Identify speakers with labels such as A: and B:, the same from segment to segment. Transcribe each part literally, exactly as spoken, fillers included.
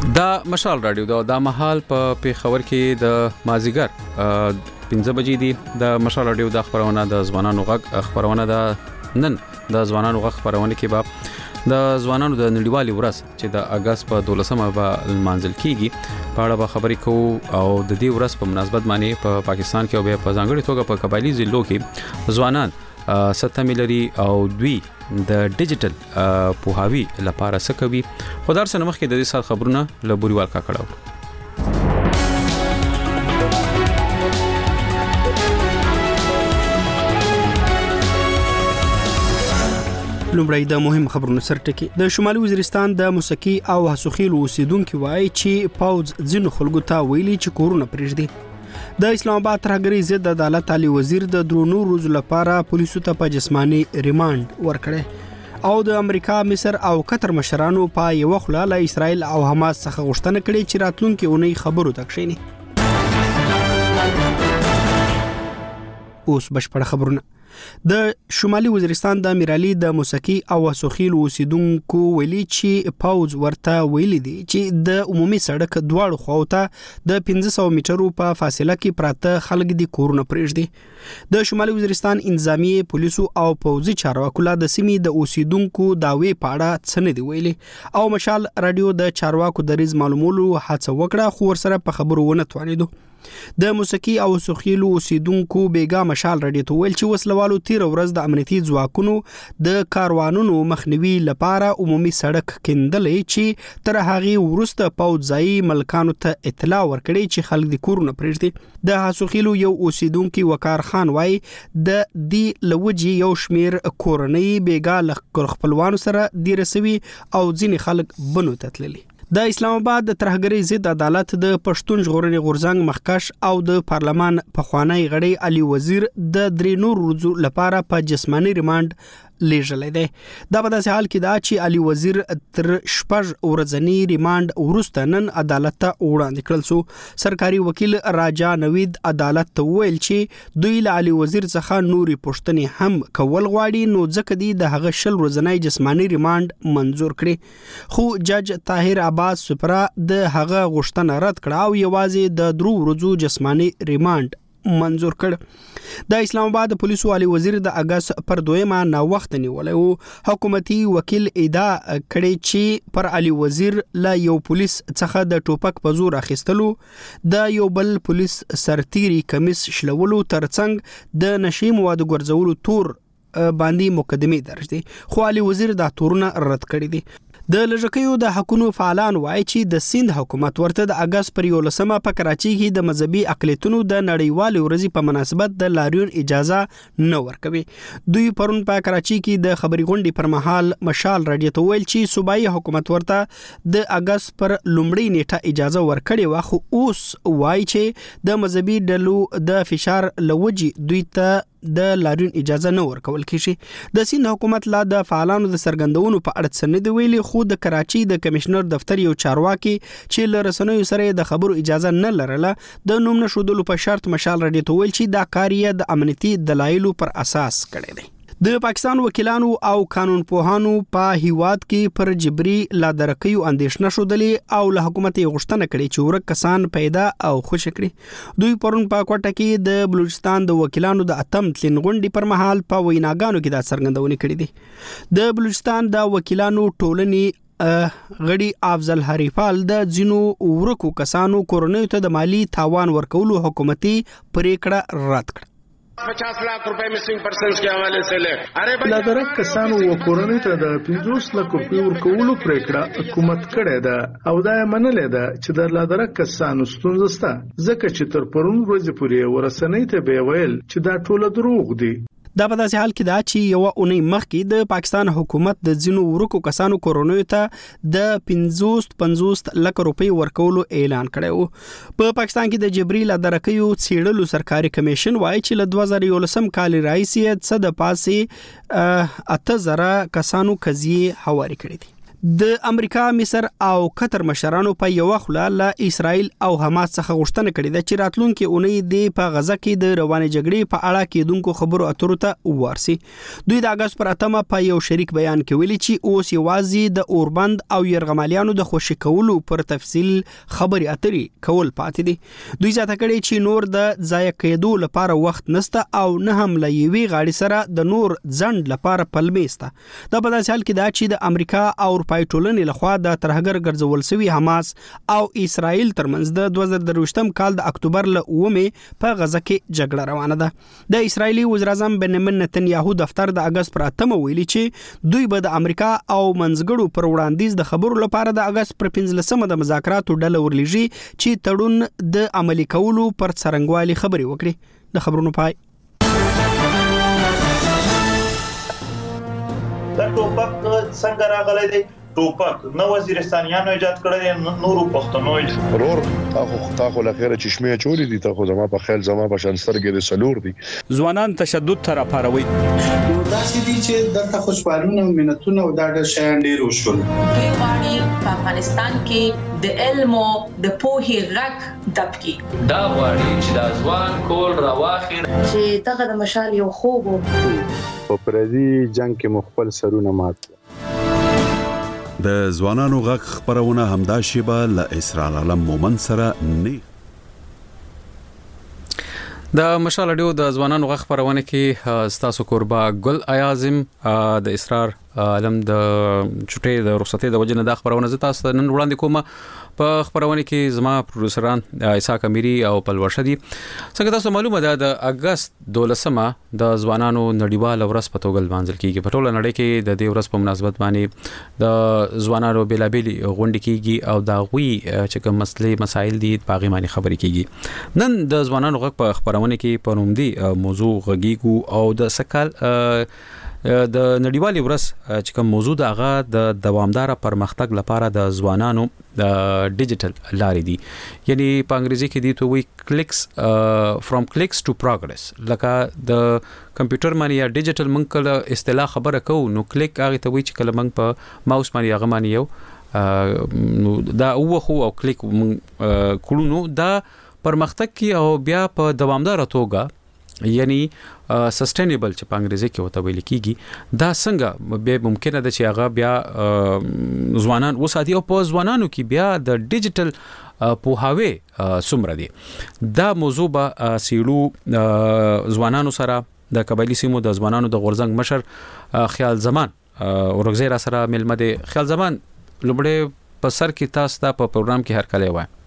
A: دا مشال رادیو دا د محل په پیښور کې د مازیګر پنځه بجې دي. د مشال رادیو د خبرونه د ځوانانو غږ خبرونه د نن د ځوانانو غږ خبرونه کې به د ځوانانو د نړیوالي ورځ چې د اگست په دولسمه به منځل کیږي په اړه به خبرې کوو او د دې ورځ په مناسبت باندې په پا پاکستان کې او په ځانګړي توګه په قبایلی ضلعو کې ځوانان ستمه لري او دوی د ډیجیټل پوهاوی لپاره څه کوي. خدای سره مخکې د دې سات خبرونه لبوريوال کا کړو.
B: لومړی د مهم خبرونو سرټکی. د شمالي وزیرستان د موسیقي او حسوخیل اوسیدونکو وایي چې پاوز ځینو خلکو ته ویلي چې کورونه پرېږدي. د اسلام آباد ترهګری ضد عدالت علي وزیر د درونو روز لپاره پولیسو ته په جسمانی ریماند ورکړي او د امریکا، مصر او قطر مشرانو په یو خلا له اسرائیل او حماس څخه غوښتنه کړې چې راتلونکي اونۍ خبرو تکشيني. اوس بشپړ خبرونه. د شمالي وزیرستان د میرالي د موسیقي او حسوخیل اوسیدونکو ویلي چې پاوز ورته ویلي دي چې د عمومي سړک دواړو خواوته د پنځه سوه میټرو په فاصله کې پراته خلک د کورونه پرېږدي. د شمالي وزیرستان انتظامیه، پولیسو او پوځي چارواکو له د سیمې د اوسیدونکو داوی په اړه څه نه دی ویلي او مشال رادیو د چارواکو د ریز معلومولو هڅه وکړه خو ورسره په خبرو ونه توانیدو. د موسیقي او حسوخیل اوسیدونکو بیګا مشال رادیو ته ویل چې وسلوالو تیر ورځ د امنیتي ځواکونو د کاروانونو مخنیوي لپاره عمومي سړک کیندلې چې تر هغه ورسته پوځي ملکانو ته اطلاع ورکړي چې خلک د کورونه پرېږدي. د حسوخیل یو اوسیدونکو وقار خان وای د دې لوجي یو شمیر کورنۍ بیګا ل خپلوانو سره دی رسوي او ځینې خلک بنو تتللي. د اسلام آباد د ترهګری ضد عدالت د پښتون ژغورنې غورځنګ مخکش او د پارلمان پخوانی غړي علي وزیر د درې نور ورځو لپاره په جسمانی ریماند لیږلی دی. دا په داسې حال کې دا چې علي وزیر تر شپږ ورځنی ریماند وروسته نن عدالت ته وړاندې کړل شو. سرکاري وکیل راجا نوید عدالت ته ویل چې دوی له علي وزیر څخه نوري پوښتنې هم کول غواړي نو ځکه دی د هغه شل ورځنی جسمانی ریماند منظور کړي خو جج طاهر عباس سپرا د هغه غوښتنه رد کړه او یوازې د درو ورځو جسمانی ریماند منظور کړ. د اسلام آباد پولیسو علي وزیر د اگست پر دویمه نا وخت نیولای او حکومتي وکیل ادعا کړي چې پر علي وزیر لا یو پولیس څخه د ټوپک په زور اخیستلو، د یو بل پولیس سرتيري کمیس شلولو ترڅنګ د نشي مواد ګرځولو تور باندې مقدمه درج دي خو علي وزیر دا تورونه رد کړي دي. د لږکیو د حقوقو فعالان وایي چې د سند حکومت ورته د اگست پر یولسمه په کراچي کې د مذهبي اقلیتونو د نړیوال ورځې په مناسبت د لاریون اجازه نه ورکوي. دوی پرون په کراچي کې د خبري غونډې پر مهال مشال رادیو ته ویل چې صوبایي حکومت ورته د اگست پر لومړۍ نیټه اجازه ورکړې و خو اوس وایي چې د مذهبي ډلو د فشار لوجي دوی ته د لاریون اجازه نه ورکول کیږي. د سند حکومت لا د فعالانو د سرګندونو په اړه څه نه دی ویلي خو د کراچي د کمشنر دفتر یو چارواکي چې له رسنیو سره د خبرو اجازه نه لرله د نوم نشودلو په شرط مشال رادیو ته ویل چې دا کاریه د امنیتي دلایلو پر اساس کړی دی. د پاکستان وکیلانو او قانون پوهانو په هیواد کې پر جبري لادرکیو اندیشنه شودلې او له حکومت غوښتنه کړې چې ورک کسان پیدا او خوش کړي. دوی پرون په کوټه کې د بلوچستان د وکیلانو د اتم تلین غونډې پر مهال په ویناګانو کې د څرګندونې کړې دي. د بلوچستان د وکیلانو ټولنې غړي افضل حریفال د ځینو ورکو کسانو کورنۍ ته د مالی تاوان ورکولو حکومتي پریکړه رد کړه.
C: पचास लाख रुपए missing persons के हवाले से ले अरे
D: لادرک کسانو و کورنۍ ته د پنځوس لک روپیو ورکولو پریکړه حکومت کړې ده او دا یې منلې ده چې د لادرک کسانو ستونزه شته ځکه چې تر پرون ورځې پورې ورسنۍ ته به ویل چې دا ټول دروغ دي.
B: دا په داسې حال کې دا چې یو اونۍ مخکې د پاکستان حکومت د ځینو ورکو کسانو کورونو ته د پنځوس پنځوس لک روپۍ ورکولو اعلان کړی. په پاکستان کې د جبري لادرکیو څېړلو سرکاري کمیشن وایي چې له دوه زره یولسم کال راهیسې څه د پاسې اته زره کسانو قضیې هواري کړې دي. د امریکا، مصر او قطر مشرانو په یو خلا له اسرائیل او حماس څخه غوښتنه کړې ده چې راتلونکي اونۍ د په غزه کې د روانې جګړې په اړه کېدونکو خبرو اترو ته وارسي. دوی د اگست پر اتمه په یو شریک بیان کې ویلي چې اوس یوازې د اوربند او یرغمالیانو د خوشی کولو پر تفصیل خبري اتري کول پاتې دي. دوی زیاته کړې چې نور د ضایع کېدو لپاره وخت نشته او نه هم له یوې غاړې سره د نور ځند لپاره پلمې سته. دا په داسې حال کې ده چې د امریکا او اروپایي ټولنې لخوا د ترهګر ګرځول شوی حماس او اسرائیل ترمنځ د دوه زره درویشتم کال د اکتوبر له اومه په غزه کې جګړه روانه ده. د اسرایلی وزیر اعظم بنیامین نتنیاهو دفتر د اگست پر اتمه ویلي چې دوی به د امریکا او منځګړو پر وړاندیز د خبرو لپاره د اگست پر پنځلسمه د مذاکراتو ډله ورلېږي چې تړون د عملي کولو پر څرنګوالي خبري وکړي. د خبرونو پای
E: دا ټوپک څنګه راغلی دی؟ ټوپک نو وزیرستانیانو ایجاد کړی، نورو پښتنو
F: ورور تاخو تاخو لخيره چشمه چوری دي، تاخو زما په خیال زما په شانسترګې د سلور دي.
G: ځوانان تشدد تر اپاروي
H: نو داسې دي چې دلته خوشبالونه او منتونه او دا ډېر شیان ډېر وشول.
I: دوی غواړي په افغانستان کې د علم او د پوهې غږ دب کړي.
J: دا غواړي چې د ځوان کول راواخلي
I: چې دغه د مشال یو خوب
K: په پردي جنگ کې مخبل سرونه مات.
L: د ځوانانو غږ خبرونه همدا شیبه له اسرار علم مومن سره نه.
A: د مشال اډیو د ځوانانو غږ خبرونه کې ستاسو قربا ګل ایازم د اسرار علم د چټي د رخصتي د وجنه د خبرونه زتا نن وړاندې کومه په خبرونه کې زما پروډوسران اسحاق امیری او پلور شدي. څنګه تاسو معلومه ده د اگست دولسمه د ځوانانو نړیوال ورځ په توګه لمانځل کیږي. په ټوله نړۍ کې د دې ورځ په مناسبت باندې د ځوانانو بیلابېلي غونډې کیږي او دا غوي چې کوم مسلې مسایل دي په هغه باندې خبرې کیږي. نن د ځوانانو غږ په خبرونه کې په نوم دي موضوع غږیږو او د سکل د نړیوالې ورځ چې کوم موضوع د هغه د دوامدار پرمختګ لپاره د ځوانانو د ډیجیټل لارې دي، یعنی په انګریزي کې دي ته وی کلیکس فرام کلیکس ټو پروګرس. لکه د کمپیوټر باندې یا ډیجیټل مونږ کله اصطلاح خبره کوو نو کلیک هغه ته وی چې کله مونږ په ماوس باندې هغه باندې یو دا اوخو او کلیک کړو نو دا پرمختګ کی او بیا په دوامدار توګه یعنی سسټینبل چې په انګریزي کې وته ویل کیږي دا څنګه به ممکنه ده چې هغه بیا ځوانان وساتي او په ځوانانو کې بیا د ډیجیټل پوهاوی سمره دي. دا موضوع به سیړو ځوانانو سره د قبایلی سیمو د ځوانانو د غورزنګ مشر خیال زمان ورغزیرا سره ملمه دي. خیال زمان لومړی په سر کې تاسو ته په پروګرام کې هر کله وای.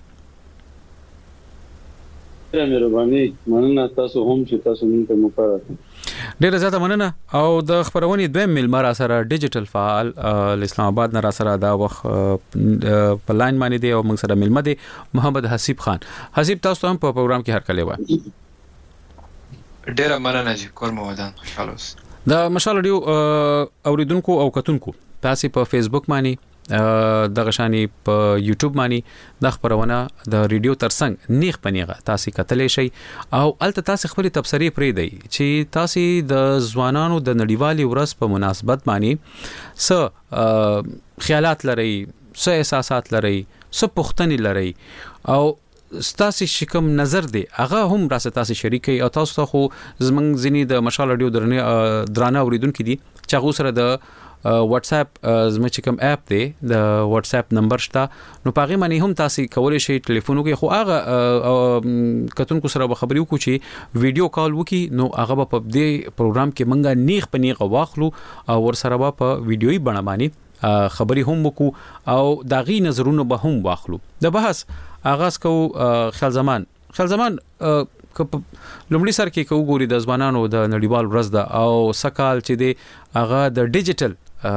K: مهرباني مننه تاسو هم چې تاسو موږ ته مقرره.
A: ډیره زیاته مننه. او د خبرونې دویم ملمر سره ډیجیټل فعال اسلام آباد نه را سره دا وخت په لاین باندې دی او موږ سره ملمه دی محمد حسیب خان. حسیب تاسو هم په پروګرام کې هر کله وای.
M: ډیره مننه جی کور مو ودان خوشاله اوس.
A: د مشال اډیو اوریدونکو او کتونکو تاسو په فیسبوک باندې د غشاني په یوټیوب باندې د خبرونه د ریډیو ترڅنګ نیغ پنیغه تاسو کتلې شي او الته تاسو خپل تبصری پرې دی چې تاسو د ځوانانو د نړیوالي ورځ په مناسبت باندې څه خیالات لري، څه احساسات لري، څه پوښتنې لري او ستاسو شکم نظر دی هغه هم راسه تاسو شریکي. او تاسو خو زمنګ زنی د مشال اډیو درنه درانه اوریدونکو دي چې هغه سره د واتس اپ زما چې کوم اپ دی د واتس اپ نمبر شته نو پاغه باندې هم تاسو کولای شئ ټلیفون وکړئ. خو هغه کتونکو سره به خبرې وکړو چې ویډیو کال وکړي نو هغه په دې پروګرام کې منګه نیغ پنیغه واخلو او ور سره به په ویډیوي بڼه باندې خبرې هم وکړو او داغي نظرونه به هم واخلو. د بحث آغاز کو خیال زمان خیال زمان لومړی سر کې کو ګوري د ځوانانو د نړیوال ورځ ده او سکال چې دی هغه د ډیجیټل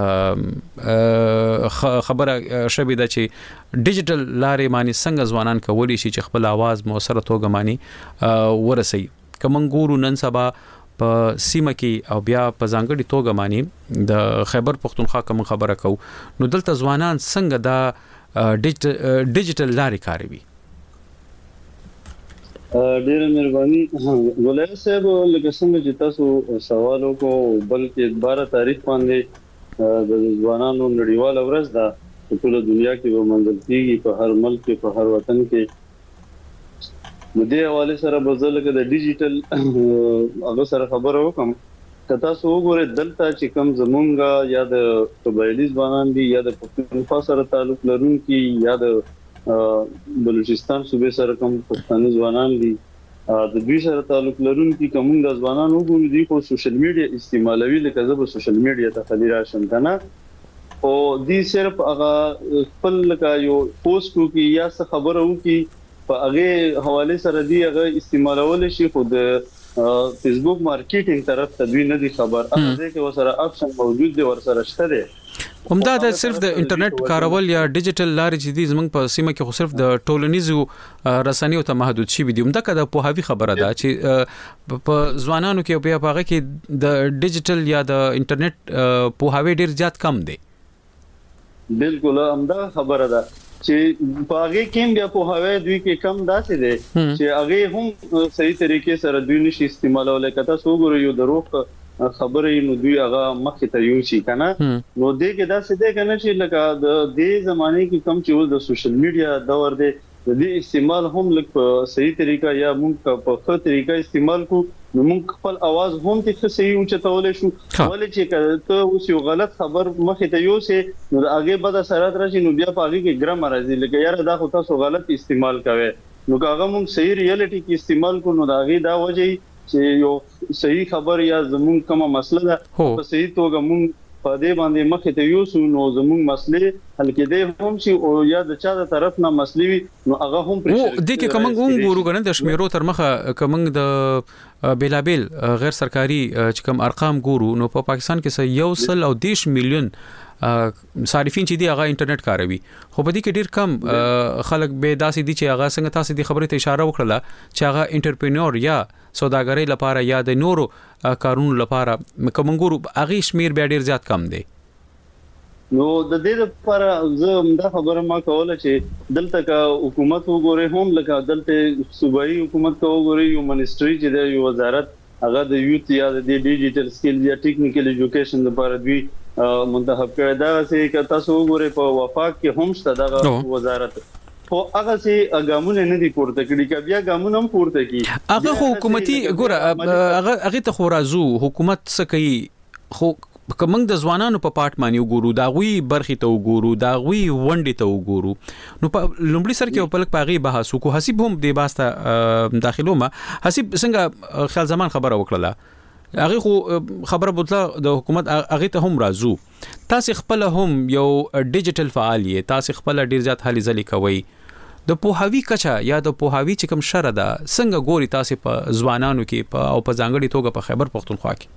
A: خبره شوی ده چې ډیجیټل لارې معنی څنګه ځوانان کولی شي چې خپل आवाज موثره توګه معنی ورسي. کوم ګورو نن سبا په سیمه کې او بیا په ځانګړي توګه معنی د خیبر پختونخوا کوم خبره کو نو دلته ځوانان څنګه دا ډیجیټل لارې کاروي.
K: ډیره مهرباني ګولای صاحب، لکه څنګه چې تاسو سوال وکړو بلکې بارہ تاریخ باندې د ځوانانو نړیواله ورځ ده په ټول دنیا کې به منځل کیږي په هر ملک کې په هر وطن کې. د دې حواله سره به زه لکه د ډیجیټل هغه سره خبره وکم. کته سو وګوره دلته چې کم زمونږه یا د قبایلی ځوانان دي یا د پښتونخوا سره تعلق لرونکي یا د بلوچستان صوبې سره کوم پښتانه ځوانان دي د دوی سره تعلق لرونکي کوم د ځوانان وګورو دي خو سوشل میډیا استعمالوي لکه زه په سوشل میډیا ته خلي راشم کنه او دي صرف هغه خپل لکه یو پوسټ کوي یا څه خبره وکي په هغه حواله سره دی هغه استعمالول شي خو د فیسبوک مارکیټینګ طرف ته دوی نه دي خبر هغه کې وسره اپشن موجود دی ورسره شته دی.
A: همدا د صرف د انټرنیټ کارول یا ډیجیټل لارې چې دي زمنګ په سیمه کې خو صرف د ټولنیزو رسنیو ته محدود شي دي. همدا کده په هاوی خبره ده چې په ځوانانو کې بیا هغه کې د ډیجیټل یا د انټرنیټ په هاوی ډیر زیات کم دي.
K: بالکل همدا خبره ده چې باغې کې بیا په هاوی دوی کې کم داسې دي چې هغه هم صحیح طریقې سره دوی نشي استعمالول. کته سو ګورو یو دروغ خبرې نو دوی هغه مخې ته یو شي کنه نو دې کې دا څه ده کنه چې لکه د دې زمانه کې کم چې د سوشل میډیا دور دی د دې استعمال هم لکه په صحیح طریقه یا موږ په ښه طریقه استعمال کو نو موږ خپل आवाज هم ته صحیح اوچتول شو ولې چې ته اوس یو غلط خبر مخې ته یو سي نو هغه به د سرات راشي نو بیا په هغه کې ګرامر راځي لکه یاره دا خو تاسو غلط استعمال کوي نو هغه موږ صحیح ریالټي کې استعمال کو نو دا هغه دا وجه چې یو صحیح خبر یا زمون کومه مسله ده په صحیح توګه مونږ په دې باندې مخې ته یو سو نو زمون مسلې حل کېدې هم شي او یا د چا د طرف نه مسلې نو هغه هم پرې
A: او د کې کوم ګورو غنه د شمیرو تر مخه کوم د بلابل غیر سرکاري چې کوم ارقام ګورو نو په پاکستان کې یو سل او دیش میلیون صارفین چې دی هغه انټرنیټ کاروي خو په دې کې ډیر کم خلک به داسې دي چې هغه څنګه تاسو د خبرې ته اشاره وکړه چې هغه انټرپرینور یا سوداګرۍ لپاره یا د نورو کارونو لپاره کومګورو هغه شمیر به ډیر زیات کم دی.
K: نو د دې لپاره زه دا خبره ما کوله چې دلته کا حکومت وګوري هم لکه دلته صوبایي حکومت ته وګوري یو منیسټری چې د یو وزارت هغه د یوت یا د ډیجیټل سکل یا ټیکنیکل ایجوکیشن لپاره دوی منتخب کړی دا چې تاسو وګورئ په وفاق کې هم شته دغه وزارت خو هغه سي ګامونه نه دي پورته کړي که بیا ګامونه هم پورته کړي
A: هغه حکومتي ګوره هغه هغه ته خو راځو حکومت څه کوي خو کومنګ د ځوانانو په پارت باندې وګورو دا غوي برخي ته وګورو دا غوي ونډې ته وګورو نو په لومړي سر کې په لک پاغي بحث وکړو حسیب هم د باسته داخلو ما حسیب څنګه خیال زمان خبره وکړه هغه خو خبره بوتله د حکومت هغه ته هم راځو تاسو خپل هم یو ډیجیټل فعالیت تاسو خپل ډیر ځات حالي ځلې کوي د پوهاوی کچا یا د پوهاوی چې کوم شر ده څنګه ګوري تاسو په ځوانانو کې په او په ځانګړي توګه په خیبر پختونخوا کې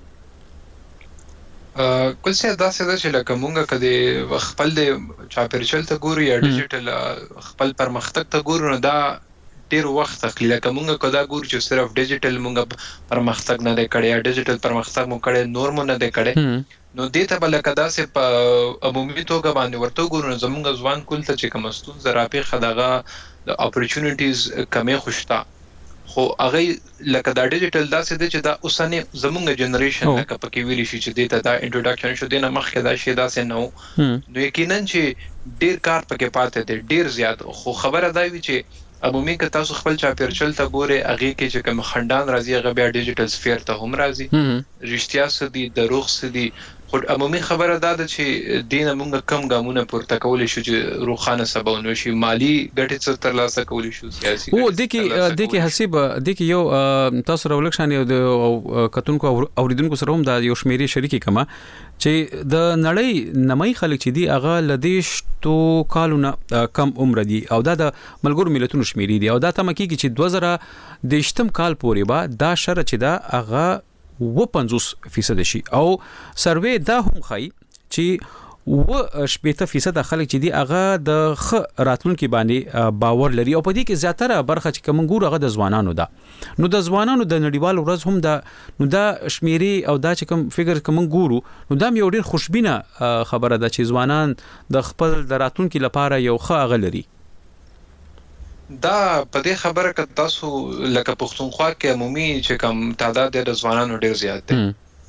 M: کله چې دا څه ده چې لکه مونږه کدي خپل د چاپیرچل ته ګورو یا ډیجیټل خپل پرمختګ ته ګورو نو دا ډیر وخت اخلي لکه مونږه کدا ګورو چې صرف ډیجیټل مونږه پرمختګ نه دی کړی یا ډیجیټل پرمختګ مو کړی نور مو نه دی کړی نو دې ته بل کدا سه په عمومي توګه باندې ورته ګورو زمونږ ځوان کول ته چې کوم ستون زراپی خدغه د اپورچونټیز کمې خوشتا خو هغه لکه دا ډیجیټل داسې دی چې دا اوسنی زمونږ جنریشن لکه پکې ویلی شي چې دې ته دا انټروډکشن شو دینه مخکې دا شی داسې نو نو یقینا چې ډیر کار پکې پاتې دی ډیر زیات خو خبره دا وی چې عمومي که تاسو خپل چاپیرچل ته ګورئ هغه کې چې کوم خندان راځي هغه بیا ډیجیټل سفیر ته هم راځي رښتیا سدي دروغ سدي خو عمومي خبره دا ده چې دین موږ کم ګامونه پورته کول شو چې روخانه سباونو شي مالی ګټه څه تر لاسه کول شو سیاسي
A: او د کې د کې حساب د کې یو تاسو راولښان یو د کتونکو اوریدونکو سره هم دا یو شمیري شریکي کما چې د نړۍ نمای خلک چې دی هغه لدیش تو کالونه کم عمر دي او دا د ملګرو ملتونو شمیري دي او دا تم کې چې دوه زره دشتم کال پورې با دا شر چې دا هغه و پنځوس فیصد شي او سروې دا هم خای چې و شپږ فیصد خلک چې دی هغه د خ راتلونکو باندې باور لري او په دې کې زیاتره برخه چې کوم ګور هغه د ځوانانو ده نو د ځوانانو د نړیوال ورځ هم دا نو دا شمیري او دا چې کوم فګر کوم ګورو نو دا یو ډیر خوشبینه خبره ده چې ځوانان د خپل د راتلونکو لپاره یو ښه غلري
M: دا په دې خبره کې تاسو لکه پښتونخوا کې عمومي چې کوم تعداد د ځوانانو ډیر زیات دی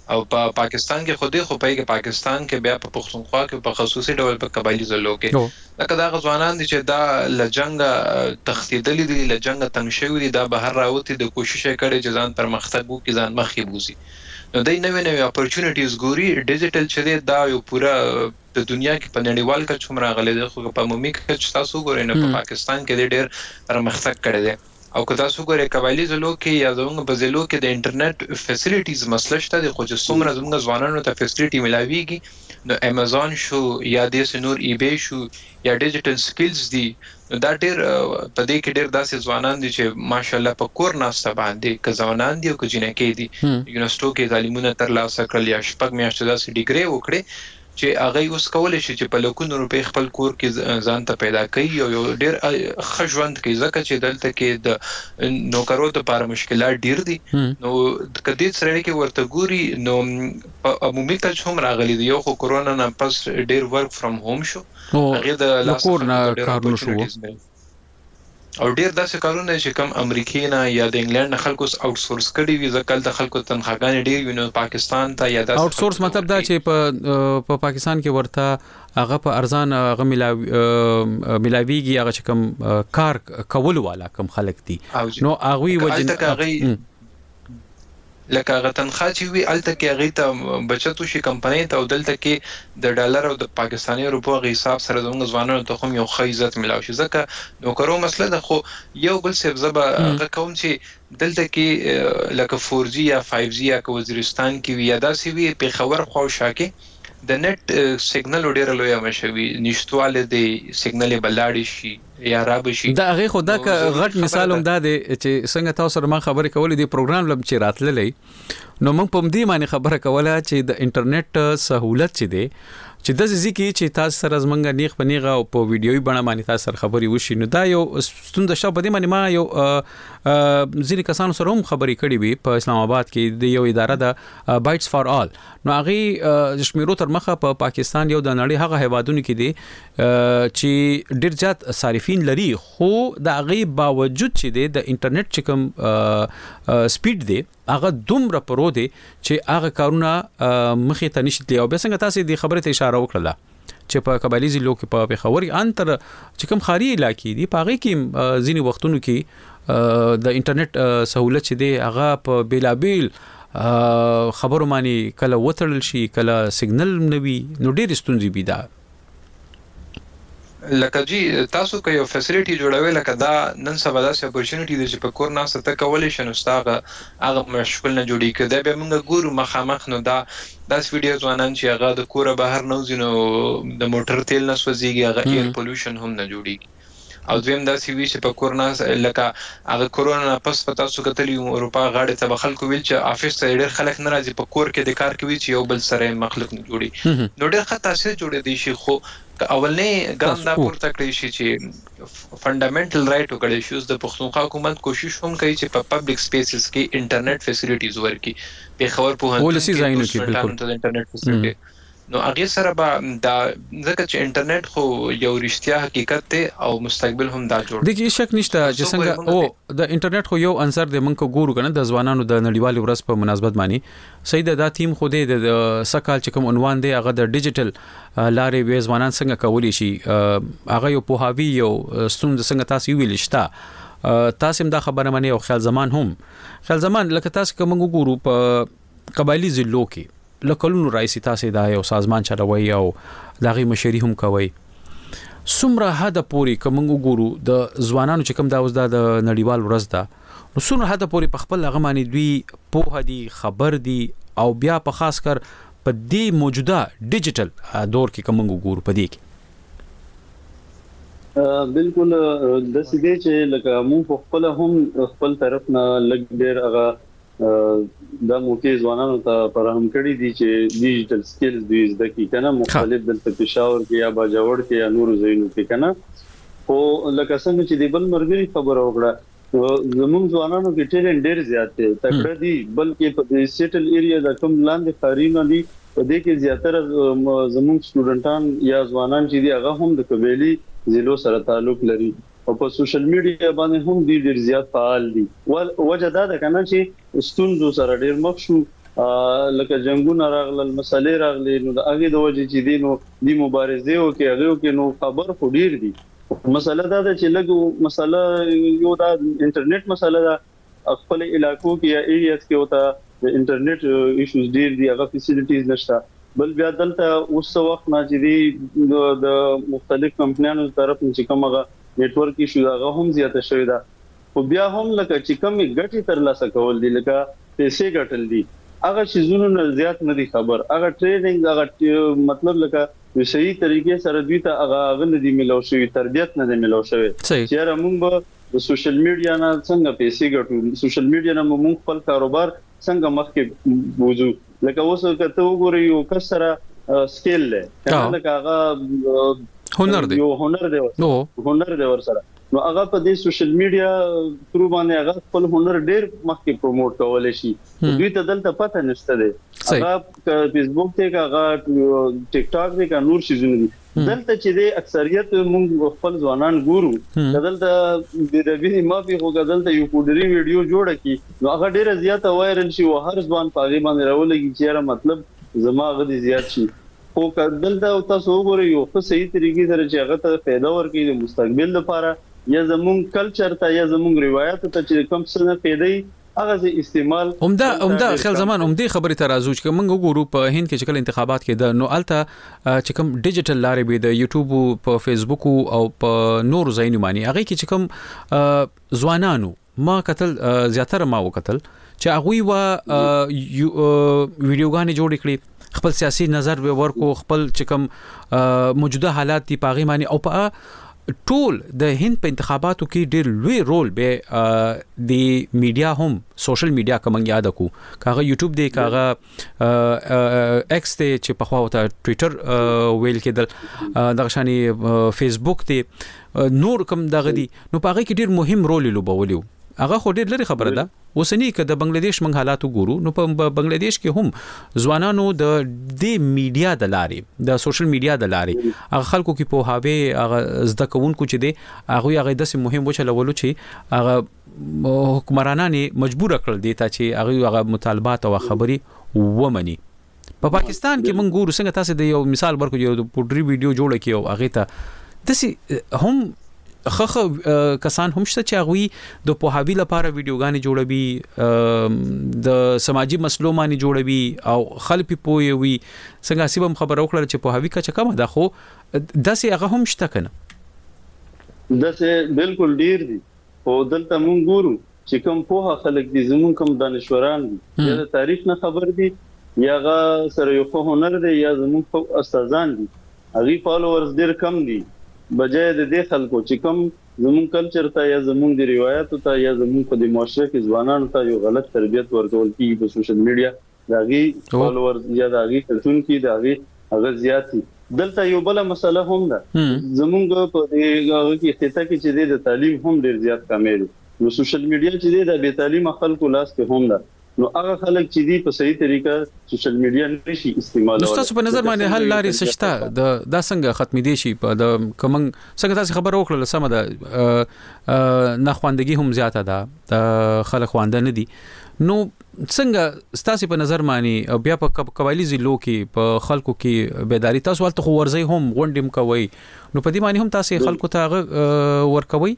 M: او په پاکستان کې خوده خو په پاکستان کې بیا په پښتونخوا کې په خصوصي ډول په قبایلی ضلعو کې لکه دا غزوانان دي چې دا لجنګ تخصیدلې دي لجنګ تنګ شوی دي دا بهر راوتی د کوشش کړي چې ځان پرمختګ وکړي ځان مخې بوزي نو دای نوې نوې اپورچونټیز ګوري ډیجیټل چې دی دا یو پورا د دنیا کې په نړیوال کچ هم راغلی دی خو په عمومي کچ تاسو ګورئ نو په پاکستان کې ډېر پرمختګ کړی دی او که تاسو ګورئ قبایلی ضلعو کې یا زموږ په ضلعو کې د انټرنیټ فیسیلیټیز مسله شته د خو چې څومره زموږ ځوانانو ته فیسیلیټي ملاویږي نو امیزون شو یا د نور ای بی شو یا ډیجیټل سکلز دي نو دا ډېر په دې کې ډېر داسې ځوانان دي چې ماشاءالله په کور ناسته باندې که ځوانان دي او که جنکۍ دي یونیورسټو کې تعلیمونه ترلاسه کړل یا شپږ میاشتې داسې ډیګري وکړي چې هغه اوس کولای شي چې په لکونو روپۍ خپل کور کې ځان ته پیدا کوي او یو ډېر ښه ژوند کوي ځکه چې دلته کې د نوکرو لپاره مشکلات ډېر دي نو که دې سره کې ورته ګوري نو په عمومي کچ هم راغلي دي یو خو کورونا نه پس ډېر ورک فرام هوم شو هغه د
A: کور نه کارونه شو
M: او ډیر داسې کارونه چې کم امریکای نه یا د انګلند نه خلکو اوټ سورس کړي وي ځکه د خلکو تنخواګانې ډیر ویني پاکستان ته یا داسې
A: اوټ سورس مطلب دا چې په په پاکستان کې ورته هغه په ارزان هغه ملاوي ملاويږي هغه چې کم کار کول والا کم خلک دي نو هغه وجه لکه هغه تنخوا چې وي الته کې هغه ته بچتو شي کمپنۍ ته او دلته کې د ډالر او د پاکستاني روپو غي حساب سره زموږ ځوانانو ته هم یو ښه عزت ملاوي شي ځکه نو کرو مسله ده خو یو بل څه زبا هغه کوم چې دلته کې لکه فور جی یا فایو جی یا وزیرستان کې وي یا داسې وي په خبر خو شاکه د نت سیګنل ډېر لوی مشوي نشټواله دی سیګنل بلاړی شي یا راب شي دا هغه خدا کا غټ مثال هم دا دی چې څنګه تاسو سره ما خبرې کولې دی پروګرام لم چې راتللې نو موږ په دې معنی خبره کوله چې د انټرنیټ سہولت چې دی چې د ځکه چې تاسو سره زمونږ نیغ په نیغه او په ویډیوي بڼه باندې تاسو سره خبري وشي نو دا یو ستوند شاو په دې باندې ما یو ځینې کسانو سره هم خبري کړې وي په اسلام آباد کې د یو اداره د بایټس فار آل نو هغه شمیرو تر مخه په پاکستان یو د نړۍ هغه هیوادونو کې دي چې ډیر زیات صارفین لري خو د هغه باوجود چې د انټرنیټ چې کوم سپیډ دی هغه دومره پرو دی چې هغه کارونه مخې ته نشي او به څنګه تاسو د خبرې ته اشاره وکړه چې په قبایلی ضلعو کې په خبري انتر چې کوم خاري علاقې دي په هغه کې ځینې وختونو کې د انټرنیټ سہولت چې دی هغه په بیلابیل خبرو باندې کله وتړل شي کله سیګنل نوي نو ډېر ستونزې بي دا
M: لکه جی تاسو که یو فیسیلیټي جوړوي لکه دا نن سبا داسې اپورچونټی دی چې په کور ناسته ته کولی شي نو ستا هغه مشکل نه جوړي که دا بیا موږ ګورو مخامخ نو دا داسې ویډیو ځوانان چې هغه د کوره بهر نه وځي نو د موټر تیل نه سوځېږي هغه ایر پولوشن هم نه جوړېږي او دویم داسې وي چې په کور نه لکه هغه کورونا پس په تاسو کتلی اروپا غاړې ته به خلکو ویل چې افیس ته ډېر خلک نه راځي په کور کې د کار کوي چې یو بل سره مخلوق نه جوړي نو ډېر ښه تاثیر جوړېدی شي خو اولنې ګام دا پورته کړی شي چې فنډامنټل رائټ وکړي شي اوس د پښتونخوا حکومت کوشش هم کوي چې په پبلک سپیسز کې انټرنیټ فیسیلیټیز ورکړي په خبر په
A: ولسی ځایونو کې بالکل
M: انټرنیټ فیسیلیټي نو هغه سره به دا ځکه چې انټرنیټ خو یو رښتیا حقیقت دی او مستقبل هم دا جوړ
A: دی چې شک نشته چې څنګه او د انټرنیټ خو یو عنصر دی موږ ګورو کنه د ځوانانو د نړیوال ورځ په مناسبت باندې صحیح ده دا تیم خو دی د سکهال چې کوم عنوان دی هغه د ډیجیټل لارې وې ځوانان څنګه کولی شي هغه یو پوهاوی یو ستوند څنګه تاسو ویل شته تاسو هم دا خبره منئ او خیال زمان هم خیال زمان لکه تاسو کوم ګورو په قبایلی ضلعو کې لکلونو رئیس تاسو دا یو سازمان چلوي او دغه مشري هم کوي سمره هدا پوری کوم ګورو د ځوانانو چې کوم دا اوس د نړیوال ورځ ده نو سمره هدا پوری په خپل لغه معنی دوی په هدي خبر دي او بیا په خاص کر په دې موجوده ډیجیټل دور کې کوم ګورو په دې
K: کې بالکل د سیده چې لکه مو په خپل هم خپل طرف نه لګ ډیر هغه دا موقع ځوانانو ته فراهم کړی دي چې ډیجیټل سکلز دوی زده کړي کنه مختلف د پېښور کې یا باجوړ کې یا نور ځایونو کې کنه او لکه څنګه چې د بل مرګري خبره وکړه زموږ ځوانانو کې ټیلنټ ډېر زیات دي تکړه دي بلکې په سیټل ایریا د کوم لاندې خارینه دي په دې کې زیاتره زموږ سټوډنټان یا ځوانان چې دي هغه هم د قبيلي ضلعو سره تعلق لري او په سوشل میډیا باندې هم ډېر زیات فعال دي وجه دا ده کنه چې ستونزو سره ډېر مخ شو لکه جنگونه راغلل مسلې راغلي نو د هغه د وجې چې دینو د مبارزې او کې هغه کې نو خبر خو ډیر دي مسله دا ده چې لګو مسله یو دا انټرنیټ مسله ده خپل علاقو کې یا ایریاز کې وتا د انټرنیټ ایشوز ډیر دي هغه فیسیلیټیز نشته بل بیا دلته اوس وخت نه چې دی د مختلف کمپنیانو طرف نه چې کومه نتورک ایشو هغه هم زیاته شوی ده او بیا هم لکه چې کومه ګټي ترلاسه کول دي لکه پیسې ګټل دي هغه شیزونو نه زیات نه دي خبر هغه ټریډینګ هغه مطلب لکه په صحیح طریقې سره دوی ته هغه غل دي ملو شوی تربيت نه دي ملو شوی چې موږ د سوشل میډیا نه څنګه پیسې ګټو سوشل میډیا نه موږ خپل کاروبار څنګه مخکې بوزو لکه اوس کته وګورئ یو کسره سکیل له لکه هغه
A: هنر دی
K: یو هنر دی هنر دی ورسره نو هغه په دې سوشل میډیا ترو باندې هغه خپل هنر ډیر مخکې پروموټ کولای شي دوی ته دلته پته نشته دی هغه فیسبوک ته هغه ټیک ټاک دی کا نور شي زونه دلته چې د اکثریت موږ خپل ځوانان ګورو دلته د ربي مافي خو دلته یو کوډري ویډیو جوړه کی نو هغه ډیره زیاته وایرل شي او هر ځوان پاغي باندې راولږي چې مطلب زما غدي زیات شي خو دلته تاسو وګورئ یو څه صحیح طریقې سره چې هغه ته پیدا ورکړي د مستقبل لپاره یا زمون کلچر ته یا زمون روایت ته چې کوم څه نه پیدا هغه استعمال
A: عمده عمده خل زمان عمده خبره ترازو چې موږ وګورو په هند کې چې کله انتخابات کې د نو الته چې کوم ډیجیټل لارې به د یوټیوب په فیسبوک او په نور ځایونو باندې هغه کې چې کوم ځوانانو ما قتل زیاتره ما وکتل چې هغه وا ویډیوګانې جوړ کړي خپل سیاسي نظر به ورکو خپل چې کوم موجوده حالات دی پاغي معنی او په ټول د هند په انتخاباتو کې ډېر لوی رول به د میډیا هم سوشل میډیا کوم یاد کو کاغه یوټیوب دی کاغه ایکس ته چې په خوا وته ټوئیټر ویل کېدل دغه شانی فیسبوک ته نور کوم دغه دی نو پاغه کې ډېر مهم رول لوبولیو هغه خو ډېر لري خبره ده وسنی ک د بنگلاديش منغ حالات ګورو نو په بنگلاديش کې هم ځوانانو د د میډیا د لارې د سوشل میډیا د لارې هغه خلکو کې په هاوی هغه زده کوونکو چې دی هغه هغه د سم مهم وچلولو چې هغه حکمرانان مجبور کړل دي چې هغه هغه مطالبات او خبري ومني په پاکستان کې موږ ګورو څنګه تاسو د یو مثال ورکو یو پوډري ویډیو جوړ کړي او هغه ته دسي هم خخ کسان هم شته چې هغه د پوهاوی لپاره ویډیوګانې جوړوي د سماجی مسلو باندې جوړوي او خلک پوي وي څنګه سیبم خبر وکړه چې پوهاوی کا چکه ده خو داسې هغه هم شته کنه
K: داسې بالکل ډیر دي او دلته مونږ ګورو چې کوم پوها خلک دي زمون کوم دانشوران دي یا د تاریخ نه خبر دي یا هغه سره یو هنر دي یا زمون استادان دي هغه فالوورز ډیر کم دي بجای د دې خلکو چې کوم زمون کلچر ته یا زمون د روایت ته یا زمون په د معاشره کې ځوانانو ته یو غلط تربيت ورکول کیږي په سوشل میډیا داغي فالوورز یا داغي تلون کې داغي هغه زیات دلته یو بل مسله هم ده زمون په دغه کې خطه کې چې د تعلیم هم ډیر زیات کمېږي نو سوشل میډیا چې د بې تعلیم خلکو لاس کې هم ده نو هغه خلک چې دی په صحیح طریقه سوشل میډیا نشي استعمالول
A: نو تاسو په نظر باندې حل لارې سشته د دا څنګه ختمې دي شي په د کوم څنګه تاسو خبر وکړل سم ده نه خواندګي هم زیاته ده د خلک خوانده نه دي نو څنګه تاسو په نظر باندې بیا په قبایلی ضلعو کې په خلکو کې بیداری تاسو ولته خو ورځي هم غونډم کوي نو په دې باندې هم تاسو خلکو ته ورکوي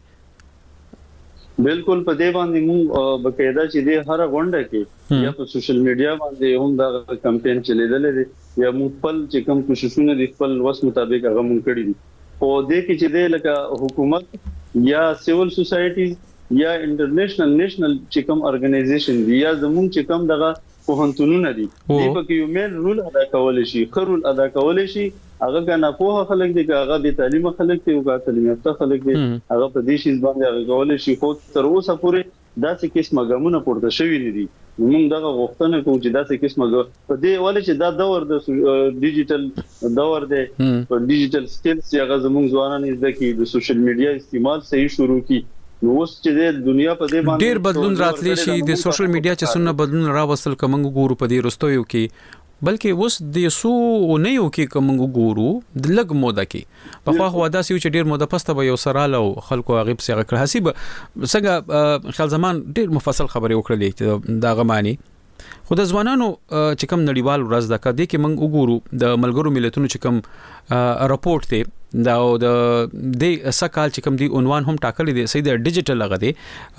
K: بالکل په دې باندې موږ بقاعده چې د هر غونډه کې یا په سوشل میډیا باندې هم دا کمپاین چلیدل دي یا موږ خپل چې کوم کوششونه د خپل وس مطابق هغه مونږ کړی دي او د کې چې د لکه حکومت یا سیول سوسایټیز یا انټرنیشنل نېشنل چې کوم ارګنایزیشن دي یا زموږ چې کوم دغه پوهنتونونه دي د پکې یو مین رول ادا کول شي خرول ادا کول شي هغه کنه په خلک دي هغه به تعلیم خلک دي او هغه تعلیم یافته خلک دي هغه په دې شي باندې هغه کول شي خو تر اوسه پورې داسې قسمه ګامونه پورته شوی نه دي موږ دغه غوښتنه کوو چې داسې قسمه په دې ولې چې دا دور د ډیجیټل دور دی په ډیجیټل سکلز هغه زموږ ځوانان زده کړي د سوشل میډیا استعمال صحیح شروع کړي نو اوس چې د دنیا په دې باندې
A: ډیر بدلون راتلی شي د سوشل میډیا چې څونه بدلون راوصل کوم ګورو په دې رستویو کې بلکې اوس د سو نه یو کې کوم ګورو د لګ موده کې په خو خو داسې چې ډیر موده پسته به یو سراله او خلکو غیب سي غکړ حساب څنګه خل زمان ډیر مفصل خبرې وکړلې دا غمانی خو د ځوانانو چې کوم نړیوال ورځ د کده کې موږ وګورو د ملګرو ملتونو چې کوم راپورټ ته دا د د سکهال چې کوم دی عنوان هم ټاکلي دی سید ډیجیټل لغه دی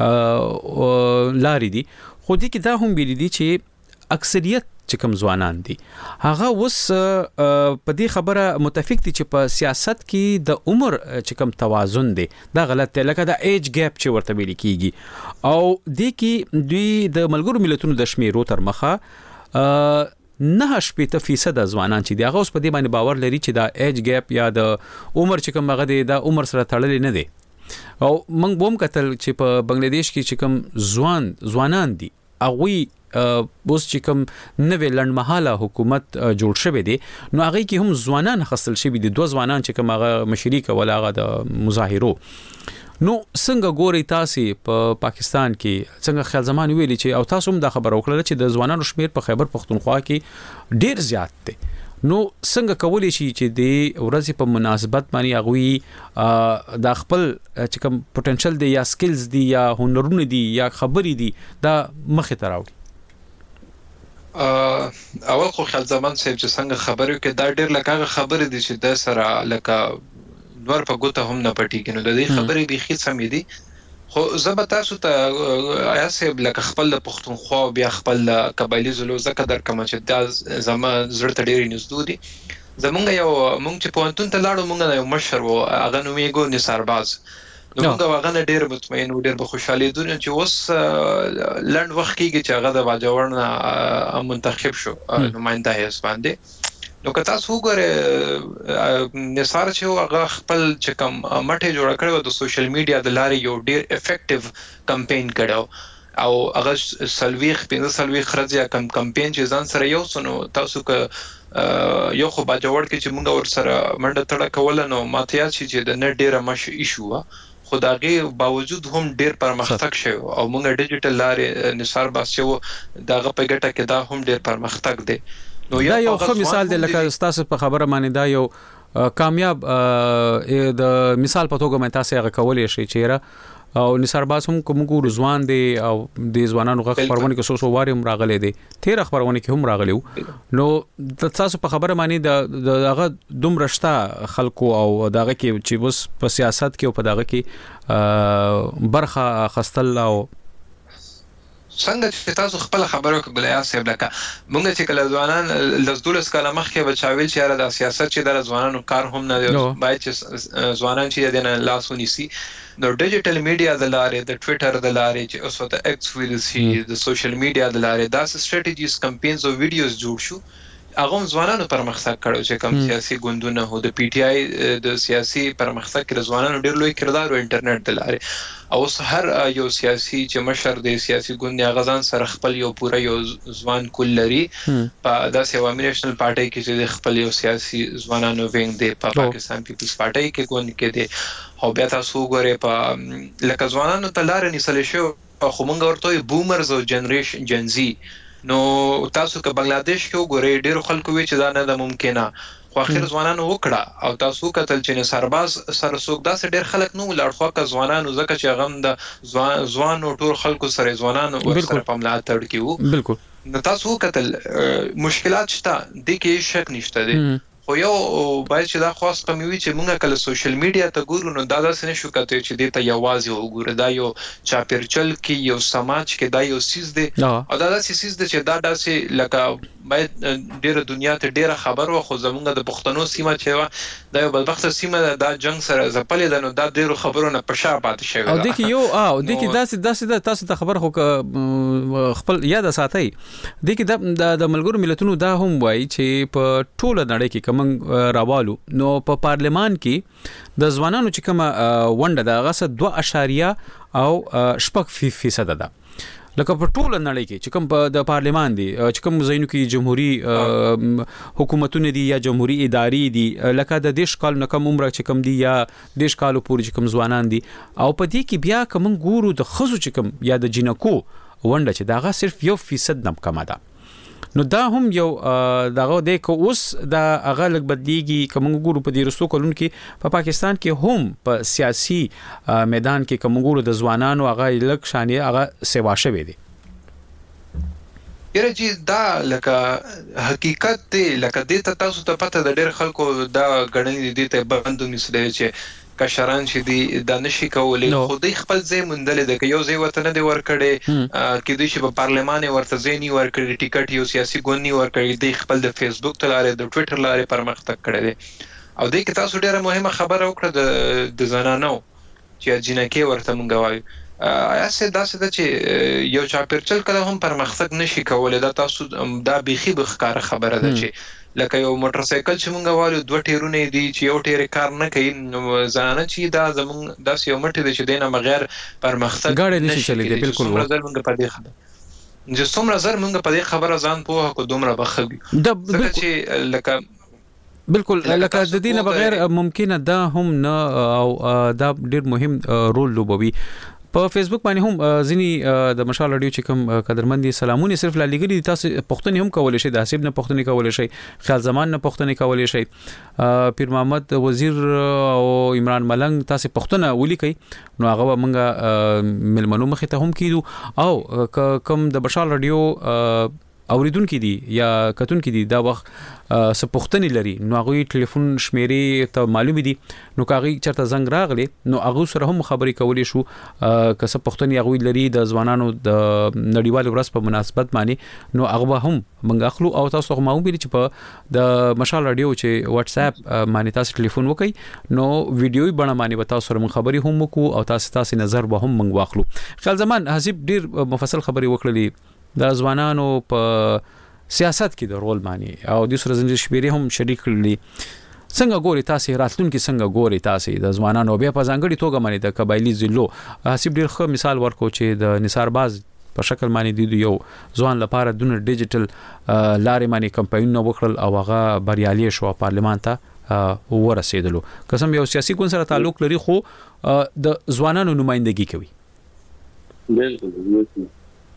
A: لاري دي خو دې کې دا هم ویل دي چې اکثریت چې کوم ځوانان دي هغه وس په دې خبره متفق دي چې په سیاست کې د عمر چې کوم توازن دی دا غلط دی لکه د ایج ګیپ چې ورته ویل کیږي او دې کې دوی د ملګرو ملتونو د شمیرو تر مخه نه شپږ فیصد ځوانان چې دی هغه اوس په دې باندې باور لري چې دا ایج ګیپ یا د عمر چې کوم هغه دی دا عمر سره تړلې نه دی او موږ بوم کتل چې په بنگلاديش کې چې کوم ځوان ځوانان دي هغه اوس چې کوم نوې لړمحاله حکومت جوړ شوی دی نو هغه کې هم ځوانان خصل شوی دي دوه ځوانان چې کوم هغه مشري کول هغه د مظاهرو نو څنګه ګوري تاسو په پاکستان کې څنګه خیال زمان ویلي چې او تاسو هم دا خبر وکړه چې د ځوانانو شمیر په خیبر پختونخوا کې ډیر زیات دی نو څنګه کولی شي چې د ورځې په مناسبت باندې هغه د خپل چې کوم پوتنشل دی یا سکلز دی یا هنرونه دی یا خبرې دی دا مخه تراوي
M: اول خو خیال زمان صاحب چې څنګه خبرو کې دا ډېر لکه خبرې دي چې د سره لکه نور په ګوته هم نه پټیږي نو د دې خبرې به خې سمې دي خو زه تاسو ته آیا صاحب لکه خپل د پښتونخوا بیا خپل قبایلی زلو زکه در کوم چې د زما زړه ته ډېر نږدې دي زمونږ یو مونږ چې په انتون ته لاړو مونږ یو مشر وو هغه نوم یې ګو نثارباز نو موږ هغه ډېر مطمئن و ډېر به خوشاله دي چې اوس لند وخت کې چې هغه د باجوړ نه منتخب شو نماینده هیڅ باندې نو که تاسو وګورئ نثار چې هغه خپل چې کوم مټه جوړ کړو د سوشل میډیا د لارې یو ډېر افیکټیو کمپاین کړو او هغه سلويخ پینځه سلويخ خرځیا کم کمپاین چې ځان سره یو سنو تاسو که یو خو باجوړ کې چې موږ ور سره منډه تړه کول نو ماتیا چې د نه ډېر مش ایشو خدایي باوجود هم ډېر پرمختګ شوی او موږ ډیجیټل لارې نثار باسیو دغه په ګټه کې دا هم ډېر پرمختګ دی
A: نو یو ښه مثال دی لکه تاسو په خبره باندې دا یو کامیاب د مثال په توګه مې تاسو هغه کولې شي چیرې او نثارباز هم کوم ګور ځوان دي او د ځوانانو غږ خبرونه کې سو سو واري هم راغلي دي تیر خبرونه کې هم راغلي نو تاسو په خبره باندې د هغه دوم رشتہ خلکو او دغه کې چې بس په سیاست کې او په دغه کې برخه خستل او
M: څنګه چې تاسو خپل خبرو کې بلیا صاحب لکه مونږ چې کله ځوانان لزدولس کاله مخکې بچاویل چې را د سیاست چې د ځوانانو کار هم نه دی باید چې ځوانان چې د نه لاس ونیسي نو ډیجیټل میډیا د لارې د ټوئیټر د لارې چې اوس وته ایکس ویل سي د سوشل میډیا د لارې دا سټریټیجیز کمپاینز او ویډیوز جوړ شو هغه ځوانانو پرمختګ کړو چې کوم سیاسي ګوندونه هو د پی ټی آی د سیاسي پرمختګ کې ځوانانو ډېر لوی کردار او انټرنیټ د لارې او هر یو سیاسي چې مشر دی سیاسي ګوند یا غزان سره خپل یو پوره یو ځوان کول لري په داسې عوامي نېشنل پارټي کې چې خپل یو سیاسي ځوانانو وینګ دی په پاکستان پیپلز پارټي کې ګوند کې دی او بیا تاسو وګورئ په لکه ځوانانو ته لارې نیسل شو خو موږ ورته بومرز او جنریشن جنزي نو تاسو که بنگلاديش کې وګورئ ډېر خلکو وی چې دا نه د ممکنه خو اخر ځوانانو وکړه او تاسو کتل چې نثارباز سره څوک داسې ډېر خلک نو لاړخوا که ځوانانو ځکه چې غم د ځوان ځوان او ټول خلکو سره ځوانانو ورسره په ملاتړ کې وو بالکل نو تاسو کتل مشکلات شته د کې شک نشته دي خو یو باید چې دا خاص قموي چې موږ کله سوشل میډیا ته ګورو نو دا داسې نشو کته چې دې ته یوازې وګوره دا یو چاپیرچل کې یو سماج کې دا یو سیس دی او دا داسې سیس دی چې دا داسې لکه باید ډیره دنیا ته ډیره خبر و خو زمونږ د پښتنو سیمه چې دا یو بدبخت سیمه دا جنگ سره زپلې ده نو دا ډیرو خبرونه په شا پاتې شوی
A: او د کې یو او د کې داسې داسې تاسو ته خبر خو خپل یاد ساتي د کې د ملګرو ملتونو دا هم وایي چې په ټوله نړۍ کې موږ راوالو نو په پارلمان کې د ځوانانو چې کومه ونډه ده هغه دوه اشاریه او شپږ فیصد ده لکه په ټوله نړۍ کې چې کوم د پارلمان دي چې کوم ځایونو کې جمهوریت حکومتونه دي یا جمهوریت ادارې دي لکه د دیش کال نه کم عمر چې کوم دي یا دیش کالو پورې چې کوم ځوانان دي او په دې کې بیا کوم ګورو د خزو چې کوم یا د جنکو ونډه چې داغه صرف یو فیصد نم کم ده نو دا هم یو دغه د کو اوس دا هغه لګ بدلیږي کوم ګورو په دې رسو کولون کې په پاکستان کې هم په سیاسي میدان کې کوم ګورو د ځوانانو هغه لګ شانې هغه سیوا شوي دي
M: یره چې دا لکه حقیقت دی لکه دې ته تاسو ته پته د ډېر خلکو دا غړنې دي ته بندو نسله چې کشران چې دی دا نشي کولای خو دوی خپل ځای مندل دي که یو ځای وطن دی ورکړي کې دوی چې په پارلمان ورته ځای نه ورکړي ټیکټ یو سیاسي ګوند نه ورکړي دوی خپل د فیسبوک تلاره د ټوئیټر لاره پرمختګ کړی دی او دوی کې تاسو ډیره مهمه خبره وکړه د د زنانو چې جنکه ورته مونږ وایو آیا څه داسې ده چې یو چاپیرچل کله هم پرمختګ نشي کولای دا تاسو دا بيخي بخکاره خبره ده چې لکه یو موټر سایکل چې مونږ وایو دوه ټیرونه دي چې یو ټیر کار نه کوي ځانه چې دا زمونږ داس یو مټ دي چې دینه بغیر پرمختګ
A: غاړه نشي چلی دی بالکل
M: مونږ په دې خبره چې څومره زر مونږ په دې خبره ځان پوهه کو دومره بخوي
A: دا
M: چې لکه
A: بالکل لکه د دینه بغیر ممکنه دا هم نه او دا ډیر مهم رول لوبوي په فیسبوک باندې هم ځینی د مشال رادیو چې کوم قدرمندي سلامونه صرف لګري تاسو پښتني هم کولای شئ د حساب نه پښتني کولای شئ خیال زمان نه پښتني کولای شئ پیر محمد وزیر او عمران ملنګ تاسو پښتنه ولي کوي نو هغه مونږه ملمنو مخه ته هم کیدو او کوم د مشال رادیو اوریدونکو دي یا کتونکو دي دا وخت سپختنی لري نو هغه ټلیفون شمیرې ته معلوم دي نو کاغي چرته زنګ راغلی نو هغه سره هم خبرې کولې شو که سپختنی هغه لري د ځوانانو د نړیوال ورځ په مناسبت باندې نو هغه هم منګ اخلو او تاسو هم ویل چې په د مشال رادیو چې واتس اپ باندې تاسو ټلیفون وکي نو ویډیوي بڼه باندې تاسو سره خبرې هم وکړو او تاسو تاسو نظر به هم منګ واخلو خل زمان حسیب ډیر مفصل خبرې وکړلې د ځوانانو په سیاست کې د رول مانی او د سره زنجیر شمیرې هم شریک کړلي څنګه ګوري تاسو راتلونکي څنګه ګوري تاسو د ځوانانو بیا په ځانګړي توګه باندې د قبایلی ضلعو حسیب ډیر ښه مثال ورکو چې د نثار باز په شکل باندې د یو ځوان لپاره د ډیجیټل لارې باندې کمپاین وکړل او هغه بریالي شو پارلمان ته ورسېدلو قسم یو سیاسي ګوند سره تعلق لري خو د ځوانانو نمائندګي کوي
K: بالکل بالکل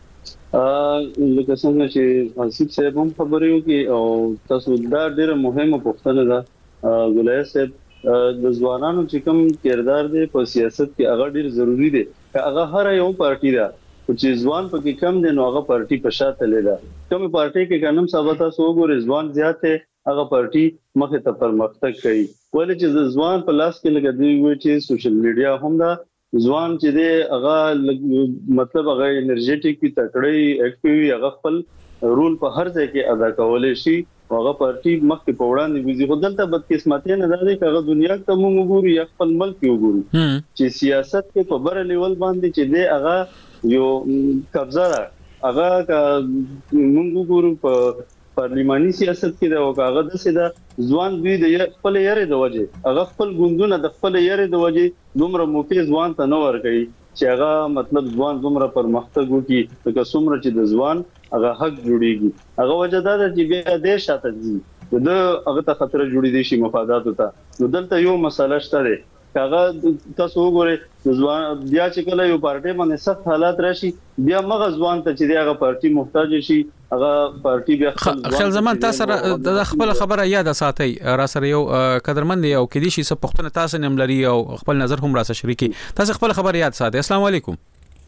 K: لکه څنګه چې حسیب صاحب هم خبرې وکړي او تاسو دا ډیره مهمه پوښتنه ده ګولای صاحب د ځوانانو چې کوم کردار دی په سیاست کې هغه ډیر ضروری دی هغه هر یو پارټي ده چې ځوان پکې کم دي نو هغه پارټي په شاته لیدا کوم پارټي کې کنم ثابته سو ګور ځوان زیات هغه پارټي مخه ته پرمختګ کوي ولې چې ځوان په لاس کې لګي وي چې سوشل میډیا هم دا ځوان چې دی هغه مطلب هغه انرژیټیک وي تکړه اکټیوي هغه خپل رول په هر ځای کې ادا کولای شي هغه پارټي مخکې په وړاندې وزي خو دلته بدقسمتي نه ده چې هغه دنیا ته موږ وګورو یا خپل ملک وګورو چې سیاست کې په بر لیول باندې چې دی هغه یو قبضه ده هغه موږ وګورو په پارلماني سیاست کې دا هغه د سیده ځوان دوی د خپل یاري د وجه هغه خپل ګوندونه د خپل یاري د وجه دومره موقع ځوان ته نه ورګي چې هغه مطلب ځوان دومره پرمختګ وکړي لکه څومره چې د ځوان هغه حق جوړيږي هغه وجه دا چې بیا د شاته دي د هغه ته خطر جوړي دي شي مفادات ته نو دلته یو مسله شته ده هغه تاسو وګورئ ځوان بیا چې کله یو پارټي باندې سخت حالات راشي بیا مغه ځوان ته چې هغه پارټي محتاج شي هغه پارټي بیا
A: خپل زمان تاسو د خپل خبره یاد ساتي را سره یو قدرمند یو کدي شي څه پښتنه تاسو نیم لري او خپل نظر هم را سره شریکي تاسو خپل خبره یاد ساتي السلام علیکم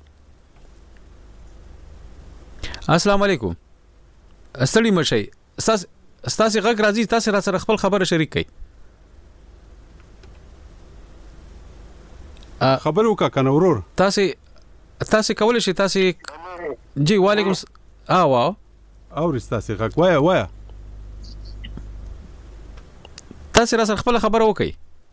A: السلام علیکم استړی مشي تاسو تاسو غږ راځي تاسو را سره خپل خبره شریک کړئ
L: خبر وکا کنه ورور
A: تاسو تاسو کولای شئ تاسو جی وعلیکم اه واو
L: او رستاسي غږ وایا وایا
A: تاسو را سره خپل خبره وکئ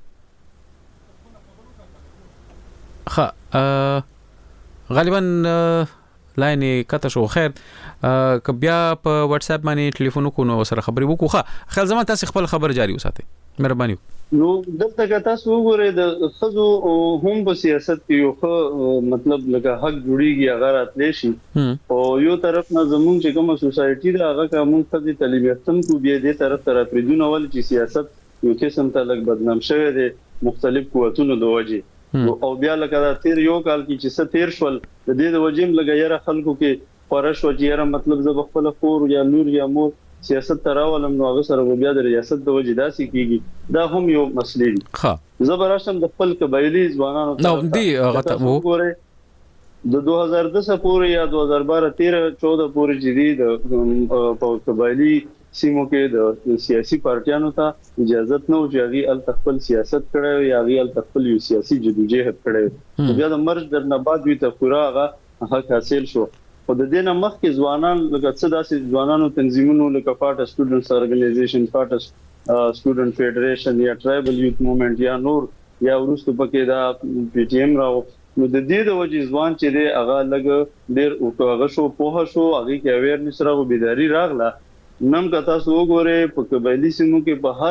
A: ها غالبا لاین کته شو خیر ک بیا په واتس اپ باندې ټلیفون کو نو سره خبرې وکړو ښه خل زما تاسو خپل خبر جاری وساتئ مهرباني
K: نو دلته که تاسو وګورئ د خزو هم په سیاست کې یو ښه مطلب لکه حق جوړیږي هغه راتلی شي او یو طرف نه زمونږ چې کومه سوسایټي ده هغه کوم خزي تعلیم یافتم کو بیا دې طرف ته راپریدونه ول چې سیاست یو قسم ته لګ بدنام شوی دی مختلف قوتونو د وجې او بیا لکه تیر یو کال کې چې څه تیر شول د دې د وجیم لګیره خلکو کې پرش وجیره مطلب ز خپل خور یا لور یا مور سیاست تراولم نو هغه سره بیا د ریاست د وجې داسې کیږي دا هم یو مسلې دي
A: ښه
K: زبرشم د خپل قبایلی ځوانانو
A: نو دی غته وو
K: د دوه هزار دس پورې یا دوه هزار بارہ تیرہ چودہ پورې جدي د په قبایلی سیمو کې د سیاسي پارټیانو ته اجازه نه و چې هغه ال تخپل سیاست کړي یا هغه ال تخپل یو سیاسي جدوجہد کړي بیا د مرج در نه بعد وی ته پورا هغه حق حاصل شو او د دې نه مخکې ځوانان لکه څه داسې ځوانانو تنظیمونو لکه پارټ سټوډنټس ارګنایزیشن پارټ سټوډنټ فدریشن یا ټرایبل یوث موومېنټ یا نور یا ورستو پکې دا پی ټی ایم راو نو د دې د وجې ځوان چې دی هغه لګ ډېر او هغه شو په شو هغه کې اویرنس راغو بيداری راغله نن که تاسو وګورئ په قبایلی سیمو کې په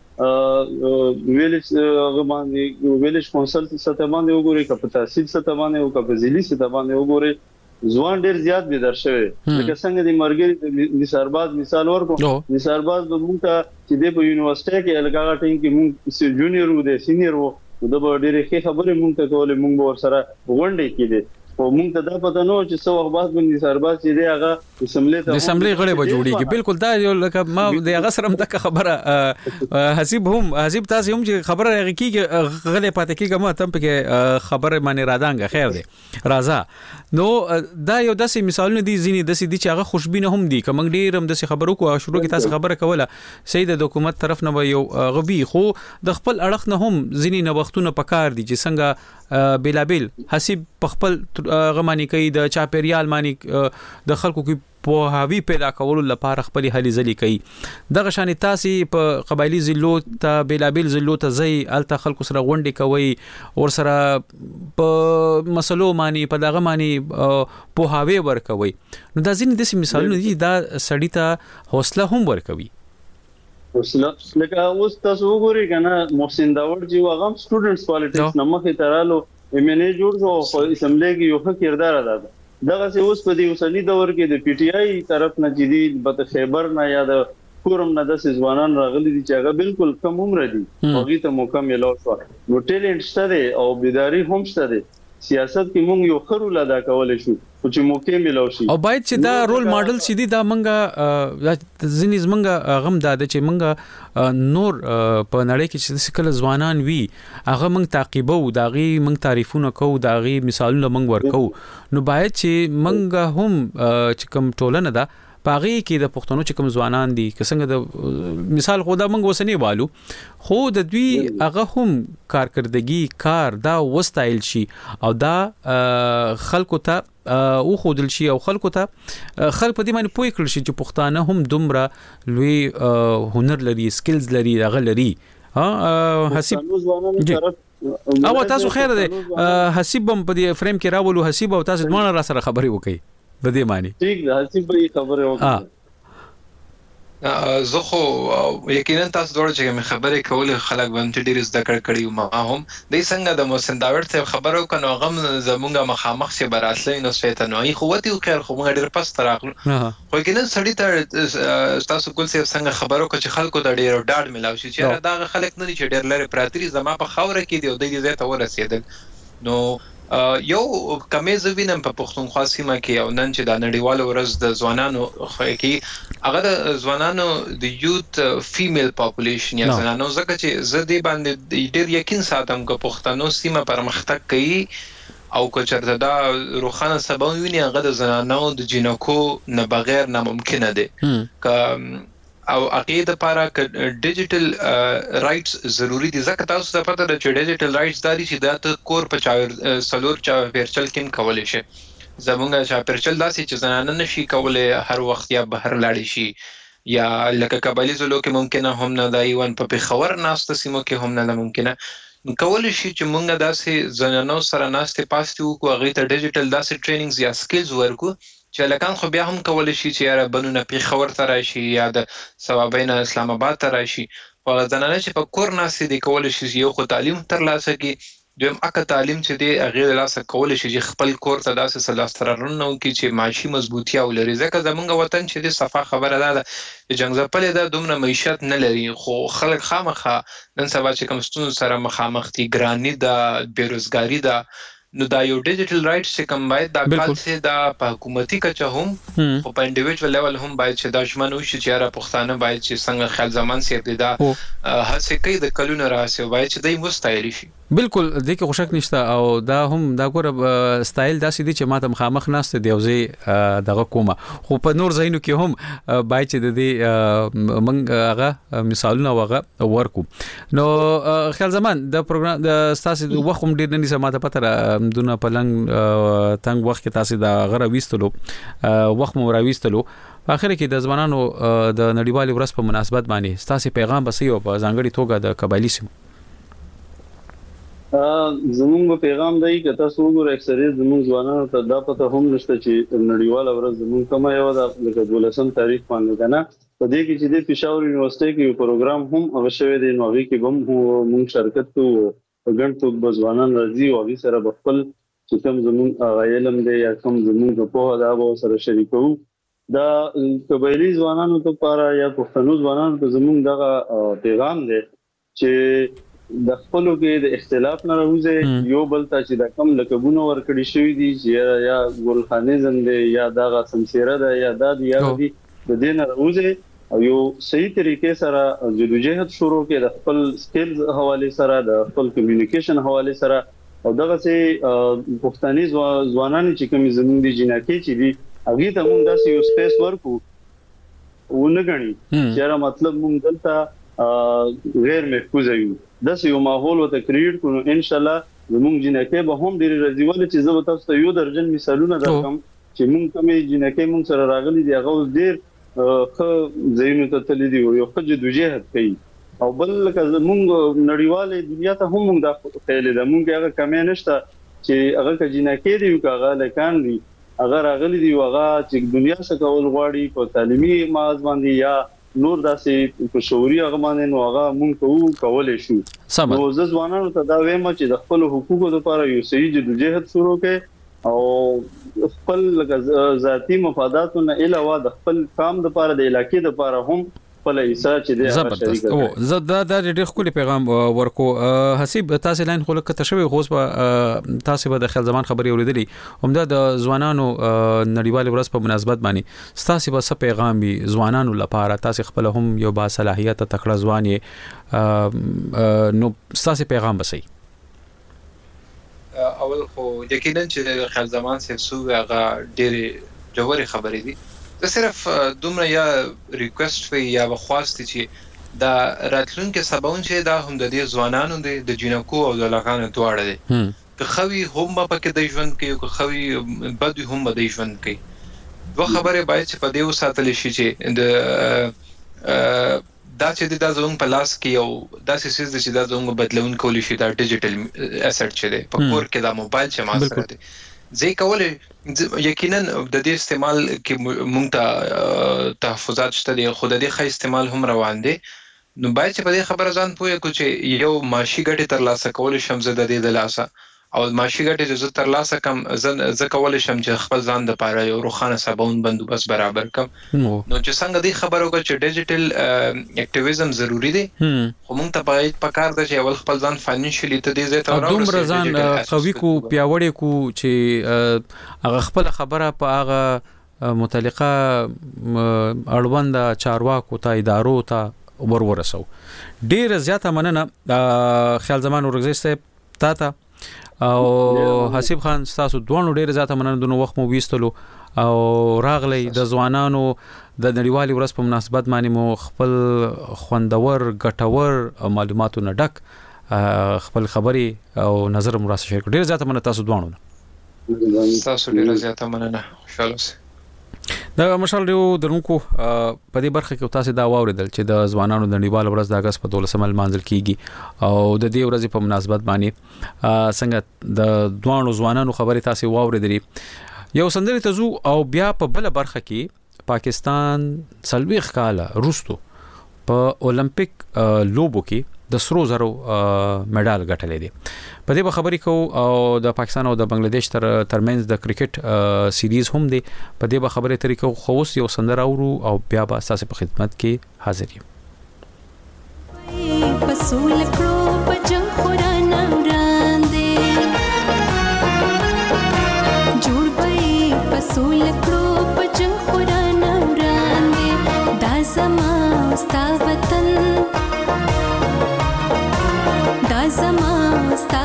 K: هر ویلیج غمانې ویلیج کونسل سطح باندې وګورئ که په تحصیل سطح باندې او که په ضلعي سطح باندې وګورئ ځوان ډېر زیات بیدار شوی لکه څنګه د مرګري نثارباز مثال ورکو نثارباز د مونږ ته چې د یونیورسيټي کې الګا ټیم کې مونږ جونیور وو د سینیئر وو د ډېرې ښه خبرې مونږ ته کولې مونږ ور سره غونډې کېدې او مونږ ته دا پته نه و چې څو وخت بعد باندې سرباز چې دی هغه اسمبلی ته
A: اسمبلی غړي به جوړیږي بالکل دا یو لکه ما د هغه سره متک خبره حسیب هم حسیب تاسو هم چې خبره هغه کیږي غلې پاتې کیږي ما تم په خبره باندې رادانګه خیر دی راځه نو دا یو داسې مثالونه دي ځینې داسې دي چې هغه خوشبینه هم دي کوم ډیر هم داسې خبرو کو شروع کې تاسو خبره کوله سید د حکومت طرف نه یو غبي خو د خپل اړخ نه هم ځینې نوښتونه پکار دي چې څنګه بلابل حسیب په خپل غمانی کوي د چاپیریال مانی د خلکو کې په هاوی پیدا کولو لپاره خپل هلي ځلي کوي دغه شان تاسو په قبایلی ضلعو ته بلابل ضلعو ته ځي الته خلکو سره غونډې کوي ور سره په مسلو مانی په دغه مانی په هاوی ور کوي نو دا ځینې د مثالونو دي دا سړی ته حوصله هم ور کوي
K: حوصله لکه اوس تاسو وګورئ کنه محسن داوود جی واغم سټوډنټس پالیټکس نمخې ترالو ایمنه جوړ شو په اسمبلی کې یو ښه کردار ادا کړ دغه څه اوس په دې اوسنی دور کې د پی ټی آی طرف نه جدي بت خیبر نه یا د کورم نه د ځوانان راغلي دي چې هغه بالکل کم عمر دي هغه ته موقع ملو شو نو ټیلنټ شته او بیداری هم شته سیاست کې مونږ یو خرول ادا کولای شو چې موقع ملو شي
A: او باید چې دا رول ماډل سیدی دا منګه ځینې زمنګ غم دا چې منګه نور په نړۍ کې چې کله ځوانان وي هغه منګ تعقیبو داغي منګ تعریفونه کوو داغي مثالونه منګ ورکو نو باید چې منګه هم چې کوم ټولنه ده پاغي کې د پښتنو چې کوم ځوانان دي که څنګه د مثال خو دا منګ وسنی والو خو د دوی هغه هم کارکردګي کار دا وستایل شي او دا خلکو ته او خودل شي او خلکو ته خلک په دې باندې پوي کړل شي چې پښتانه هم دومره لوی هنر لري سکلز لري هغه لري ها حسیب او تاسو خیر ده حسیب هم په دې فریم کې راولو حسیب او تاسو دمانه را سره خبري وکي د دې معنی
K: ٹھیک ده حسیب به خبره وکړه
M: زه خو یقینا تاسو دوړ چې مې خبرې کولې خلک باندې ډېر زده کړ کړي ما هم د څنګه د محسن داوود ته خبرو کنه غم زمونږه مخامخ شي براتلې نو شیطانوي خو وتی خیر خو موږ ډېر پس تراغلو خو یقینا سړی ته تاسو کول څه څنګه خبرو کو چې خلکو د ډېر ډاډ ملاوي چې دا خلک نه چې ډېر لري پراتري زما په خوره کې دی او د دې ځای ته ورسېدل نو یو کمې زوینم په پښتونخوا سیمه کې او نن چې د نړیوالو ورځ د ځوانانو کې هغه د ځوانانو د یوث فیمیل پاپولیشن یا زنانو زکه چې زه دې باندې ډېر یقین ساتم چې پښتنو سیمه پرمختګ کوي او که چېرته دا روخانه سبا ویني هغه د زنانو د جنکو نه بغیر ناممکن دي که او عقیده لپاره ک ډیجیټل رائټس ضروری دي ځکه تاسو ته پته ده چې ډیجیټل رائټس داري چې د کور په چاور سلور چا ورچل کې کولای شي زمونږ چا پرچل داسي چې زنانه نشي کولای هر وخت یا بهر لاړ شي یا لکه قبایلی زلو کې ممکنه هم نه دی ون په خبر ناشته سیمو کې هم نه ممکنه کولای شي چې مونږ داسې زنانو سره ناشته پاستو کو هغه ته ډیجیټل داسې ټریننګز یا سکلز ورکو چې لکان خو بیا هم کولای شي چې را بنونه په خبر تر راشي یا د ثوابین اسلام آباد تر راشي او ځنانه چې په کور ناسې دی کولای شي یو خو تعلیم تر لاسه کې دویم اکه تعلیم چې دی هغه لاسه کولای شي چې خپل کور ته داسې سلاسترونو کې چې معاشي مضبوطی او لري ځکه زمونږ وطن چې د صفه خبره ده چې جنگ ځپلې ده دومره معیشت نه لري خو خلک خامخه نن سبا چې کوم ستونزو سره مخامخ دي ګرانی ده بیروزګاری ده نو دا یو ډیجیټل رائټس چې کوم باید د کال سي د حکومتي کچه هم او په انډیویډوال لیول هم باید چې د ژمنو شي چې را پښتانه باید چې څنګه خیال زمان سي ابتدا هڅه کوي د کلونو راسي باید چې دای مستایل شي
A: بالکل د کې خوشک نشته او دا هم دا ګوره سټایل داسې دی چې ماته مخامخ ناشته دی او زه دغه کومه خو په نور ځایونو کې هم بای چې د دې منګ هغه مثالونه وغه ورکو نو خیال زمان د پروګرام د تاسو د وخت هم ډیر نه نسه ماته پته دونه پلنګ تنګ وخت کې تاسو د غره وستلو وخت مو راويستلو په اخر کې د ځوانانو د نړیوالې ورځ په مناسبت باندې تاسو پیغام بسې او په ځانګړي توګه د قبایلی سیمو
K: زمونږ پیغام دی چې تاسو وګورئ اکثریت زمونږ ځوانانو ته دا پته هم نشته چې نړیواله ورځ زمونږ کومه یو د دولسم تاریخ باندې کنه په دې کې چې د پېښور یونیورسيټي کې یو پروګرام هم اوشوي دی نو هغه کې هم موږ شرکت کوو په ګڼ توګه ځوانان راځي او هغه سره خپل چې کوم زمونږ علم دی یا کوم زمونږ په اړه به سره شریکو دا قبایلی ځوانانو لپاره یا پښتنو ځوانانو ته زمونږ دغه پیغام دی چې د خپلو کې د اختلاف نه راوځي یو بل ته چې د کم لقبونه ورکړي شوی دي چې یا ګلخانیزم دی یا دغه سمسيره ده یا د یا دی د دین راوځي او یو صحیح طریقې سره جدوجہد شروع کې د خپل سکلز حواله سره د خپل کمیونیکیشن حواله سره او دغه سي پښتني ځوانان چې کوم زموږ دي جنکې چې دي هغه ته موږ داسې یو سپیس ورکو ونګني چې را مطلب موږ دلته غیر محفوظ یو داسې یو ماحول وته کریټ کړو ان شاء الله زموږ جنکې به هم ډېر راځي ول چې زه تاسو ته یو درجن مثالونه درکم چې موږ کومې جنکې موږ سره راغلي دي هغه ډېر خو زینو ته تللی دی یو خو جدوجہد کوي او بل لکه موږ نړیواله دنیا ته هم موږ د خپل د موږ هغه کمې نشته چې هغه جنکې دی هغه لکان دی هغه راغلي دی هغه چې دنیا څخه کول غواړي په تعلیمي ماز باندې یا نور داسې په شعوري هغه باندې نو هغه مونږ کوو کولای شو نو زه ځوانانو ته دا وایم چې د خپل حقوقو لپاره یو صحیح جدوجہد شروع کړي او خپل ذاتی مفاداتو نه علاوه د خپل کام لپاره د علاقې لپاره هم خپل ایسا چې دی
A: زبردست او زه دا د ډېر خولي پیغام ورکو حسیب تاسو لاین خلک ته شوی غوس په تاسو به د خل زمان خبري اوریدلې همدا د ځوانانو نړیوال ورځ په مناسبت باندې تاسو به څه پیغام وي ځوانانو لپاره تاسو خپل هم یو با صلاحیت تکړه ځوان یې نو تاسو پیغام بسې
M: اول خو یقینا چې خل زمان سره سو هغه ډېر جوړي خبرې دي زه صرف دومره یا ریکوست وی یا بخواستي چې دا راتلونکو سباون چې دا هم د دې ځوانانو د جنکو او د لغانو دواړه دي که خوي هم په کې د ژوند کې او خوي بد هم د ژوند کې دوه خبره باید چې په دې وساتل شي چې د دا چې د زوم په لاس کې او دا سیسز چې د زوم بدلون کولی شي دا ډیجیټل اسټ چې دی په کور کې دا موبایل چې ما سره دی زه کولای یقینا د دې استعمال کې مونږ ته تحفظات شته دي خو د دې ښه استعمال هم روان دي نو باید چې په دې خبره ځان پوهه کو چې یو ماشي ګټه تر لاسه کول شم زه د دې د لاسه او ماشي ګټه چې زه تر لاسه کم زه کول شم چې خپل ځان د پاره یو روخانه صابون بندوبست برابر کم نو چې څنګه دې خبرو کو چې ډیجیټل اکټیویزم ضروری دی خو مونږ ته باید پکار د چې اول خپل ځان فاینانشلی ته دې زه ته راوړم
A: دومره ځان قوي کو پیاوړی کو چې هغه خپل خبره په هغه متعلقه اړوند چارواکو ته ادارو ته ورورسو ډیر زیاته مننه خیال زمان ورغزسته تا ته او حسیب خان تاسو دوه ډیر زیاته مننه دونو وخت مو ویستلو او راغلی د ځوانانو د نړیوالې ورځ په مناسبت باندې مو خپل خوندور ګټور معلوماتو نه ډک خپل خبري او نظر مو راسه شریک ډیر زیاته مننه تاسو دوه
M: تاسو ډیر زیاته مننه خوشاله اوسئ
A: دا مشال دیو درونکو په دې برخه کې تاسو دا واوریدل چې د ځوانانو د نړیوال ورځ د اگست په دولسمه منځل کیږي او د دې ورځې په مناسبت باندې څنګه د دوانو ځوانانو خبرې تاسو واوریدلې یو سندري تزو او بیا په بل برخه کې پاکستان سلويخ کاله روستو په اولمپیک لوبو کې د سرو زرو میډال ګټلې دي په دې خبرې کو او د پاکستان او د بنگلاديش تر ترمنځ د کرکټ سیریز هم دي په دې خبرې طریقو خووس یو سندر اورو او بیا به تاسو په خدمت کې حاضر یم پسول کړو په جنگ قران وړاندې جوړ به پسول کړو په جنگ قران وړاندې دا زما ستا وطن دا زما ستا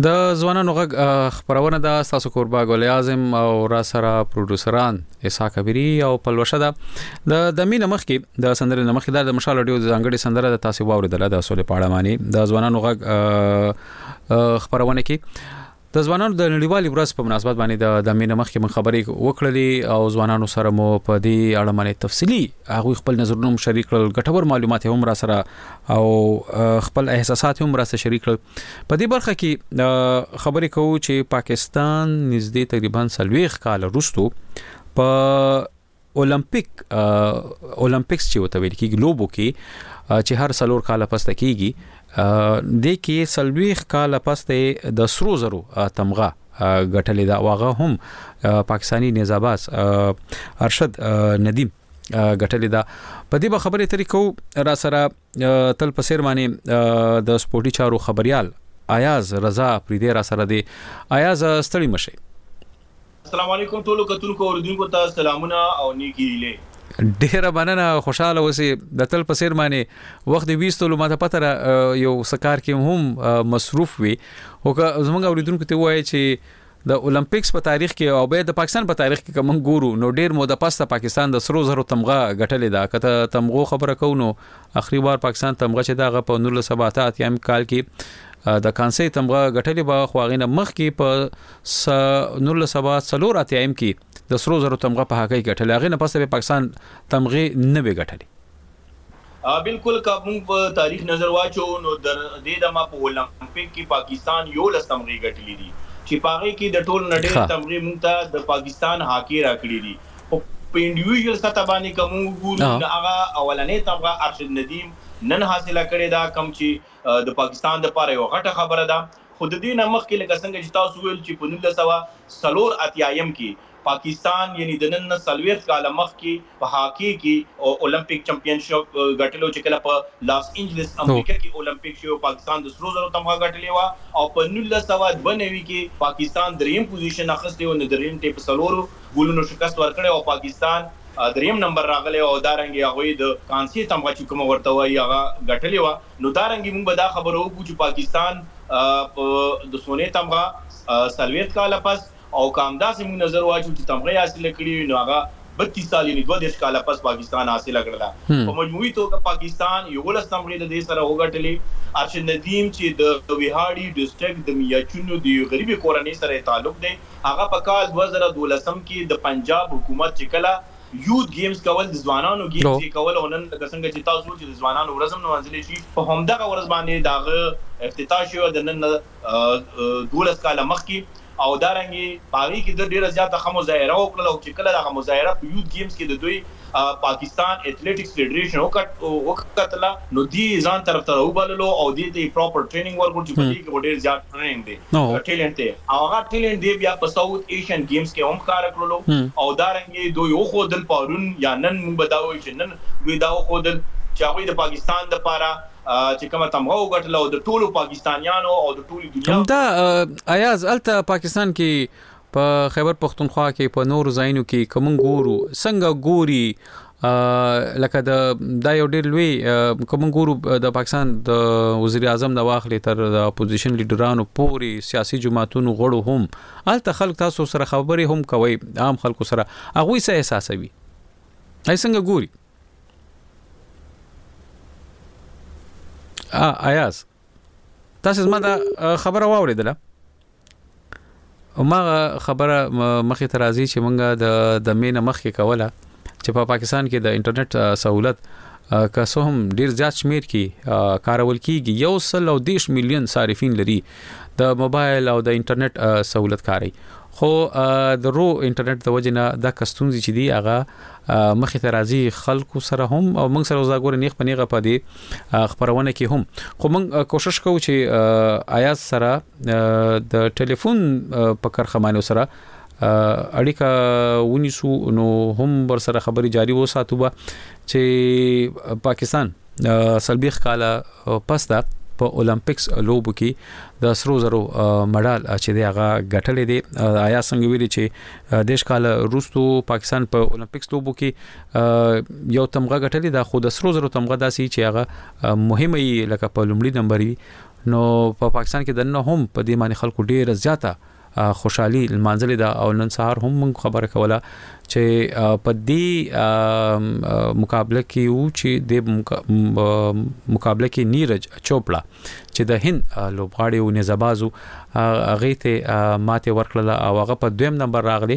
A: د ځوانانو غږ خبرونه د تاسو کوربا ګل اعظم او را سره پروډوسران اسحاق کبيري او پلوشه ده د د مين مخ کې د سندره مخ کې د مشال اډیو د ځانګړي سندره د تاسو واوریدل د اصول پاړه معنی د ځوانانو غږ خبرونه کې د ځوانانو د نړیوالې ورځ په مناسبت باندې د د مين مخ کې من خبرې وکړلې او ځوانانو سره مو په دې اړه باندې تفصيلي هغه خپل نظرونه شریک کړل ګټور معلومات هم را سره او خپل احساسات هم را سره شریک کړل په دې برخه کې خبرې کوو چې پاکستان نږدې تقریبا سلويخ کال وروسته په اولمپیک اولمپیکس چې وته ویل کېږي لوبو کې چې هر سلور کال پسته کېږي د کې سلويخ کال پسته د سرو زرو تمغه غټلې دا واغه هم پاکستانی نزاباز ارشد ندیم غټلې دا په دې خبرې طریقو را سره تل پسیر باندې د سپورتي چارو خبريال ایاز رضا پریدې را سره دی ایاز ستړي مشه
N: السلام علیکم ټولو کتونکو اوریدونکو ته سلامونه او نیکی هیله
A: ډیره مننه خوشاله اوسئ د تل پسیر باندې وخت ویستلو ماته پته یو سکار کې هم مصروف وي او زمونږ اوریدونکو ته وایي چې د اولمپیکس په تاریخ کې او به د پاکستان په تاریخ کې کوم ګورو نو ډیر مو د پاسته پاکستان د سرو زرو تمغه غټلې ده کته تمغه خبره کو نو اخري بار پاکستان تمغه چې دغه په نولس سوه سبعتاسی یم کال کې د کانسي تمغه غټلې به خواغینه مخ کې په نولس سوه څلور یم کې د سرو زرو تمغه په حقیقت غټلې هغه نه پسته پاکستان تمغه نه به غټلې
N: ا بالکل کوم په تاریخ نظر واچو نو د دې د ما په اولمپیک کې پاکستان یو لس تمغه غټلې دي چې پاره کې د ټول نړۍ تمغه مونږ ته د پاکستان هاکی راکړي دي په انډیویډوال سطح باندې کوم ګورو هغه اولنې تمغه ارشد ندیم نن حاصله کړې دا کم چې د پاکستان د پاره یو غټه خبره ده خود دې نمخ کې لکه څنګه چې تاسو ویل چې په نولس سوه څلور اتیا کې پاکستان یعنی د نن سلويخ کال مخ کې په هاکی کې اولمپیک چمپیونشپ غټلو چې کله په لاس انجلس امریکا کې اولمپیک شو پاکستان د سرو زرو تمغه غټلې و او په نولس سوه نوي کې پاکستان دریم پوزیشن اخیسته و دریم ټیپ سلورو ګولونو شکست ورکړ او پاکستان دریم نمبر راغلی او دارنګي هغه د کانسي تمغه چې کوم ورته وایي هغه غټلې و نو دارنګي موږ به دا خبرو وکړو چې پاکستان په د سونې تمغه سلويخ کال پس او کامدا سیمو نظر واچو چې تمغه حاصل کړي نو هغه بتیس سال یعنی دوه دیش کال پس پاکستان حاصل کړل په مجموعي توګه پاکستان یو لس تمغه د دې سره وګټلې ارشد ندیم چې د ویهاړي ډیسټریکټ د میاچونو د غریبي کورنۍ سره تعلق دی هغه په کال دوه زره دولس کې د پنجاب حکومت چې کله یوت گیمز کول د ځوانانو گیمز کول او نن څنګه چې تاسو چې د ځوانانو ورځم نو منځلې شي په همدغه ورځ باندې داغه افتتاح شو د نن دولس کال مخکې او دارنګي پاغي کې د ډیره زیاته خموزایره وکړه او چې کله د خموزایره په یوت گیمز کې د دوی پاکستان ایتھلیټکس فدریشن وکړه نو دی ځان طرف ته وبللو او د دې پراپر ټریننګ ورکړ چې په دې کې ډیر زیات ټریننګ دی ټیلنټ دی او هغه ټیلنټ دی بیا په ساوث ایشین گیمز کې هم کار کړلو او دارنګي دوی یو خودل پرون یا نن موږ بداوي چې نن دوی دا خودل چې هغه د پاکستان د پاره چې کومه تمغه وګټله او د ټولو پاکستانیانو او د ټولو دنیا
A: دا ایاز الته پاکستان کې په خیبر پختونخوا کې په نور ځایونو کې کوم ګورو څنګه ګوري لکه د دا یو ډېر لوی کوم ګورو د پاکستان د وزیر اعظم د واخلې تر د اپوزیشن لیډرانو پوری سیاسي جماعتونو غړو هم الته خلک تاسو سره خبرې هم کوي عام خلکو سره هغه څه احساسوي هي څنګه ګوري ا ایاز تاسو زما دا خبره واوریدله او ما خبره مخې ته راځي چې مونږه د د مینه مخې کوله چې په پاکستان کې د انټرنیټ سہولت که څه هم ډیر زیات شمیر کې کارول کیږي یو سل او دیش میلیون صارفین لري د موبایل او د انټرنیټ سہولت کاری خو د رو انټرنیټ د وجنه د کستونځي چې دی هغه مخې ته راځي خلکو سره هم او موږ سره وزاګور نیغ پنیغه پدې خبرونه کې هم خو موږ کوشش کوو چې ایاز سره د ټلیفون په کارخمانو سره اړیکه ونیسو نو هم بر سره خبري جاری وساتو به چې پاکستان سلبیخ کاله پس دا په اولمپیکس لوبو کې د سرو زرو مډال چې دی هغه ګټلې دي آیا څنګه ویلي چې دیش کال روستو پاکستان په اولمپیکس لوبو کې یو تمغه ګټلې ده خو د سرو زرو تمغه داسي چې هغه مهمه لکه په لومړي نمبر وي نو په پاکستان کې د نن هم په دې معنی خلکو ډیر زیاته خوشحالي المنزل دا او نن سهار هم موږ خبره کوله چې په دې مقابله کې او چې د مقابله کې نیرج چوپړا چې د هند لوبغاړي او نزبازو هغه ته ماته ورکړه او هغه په دویم نمبر راغلی.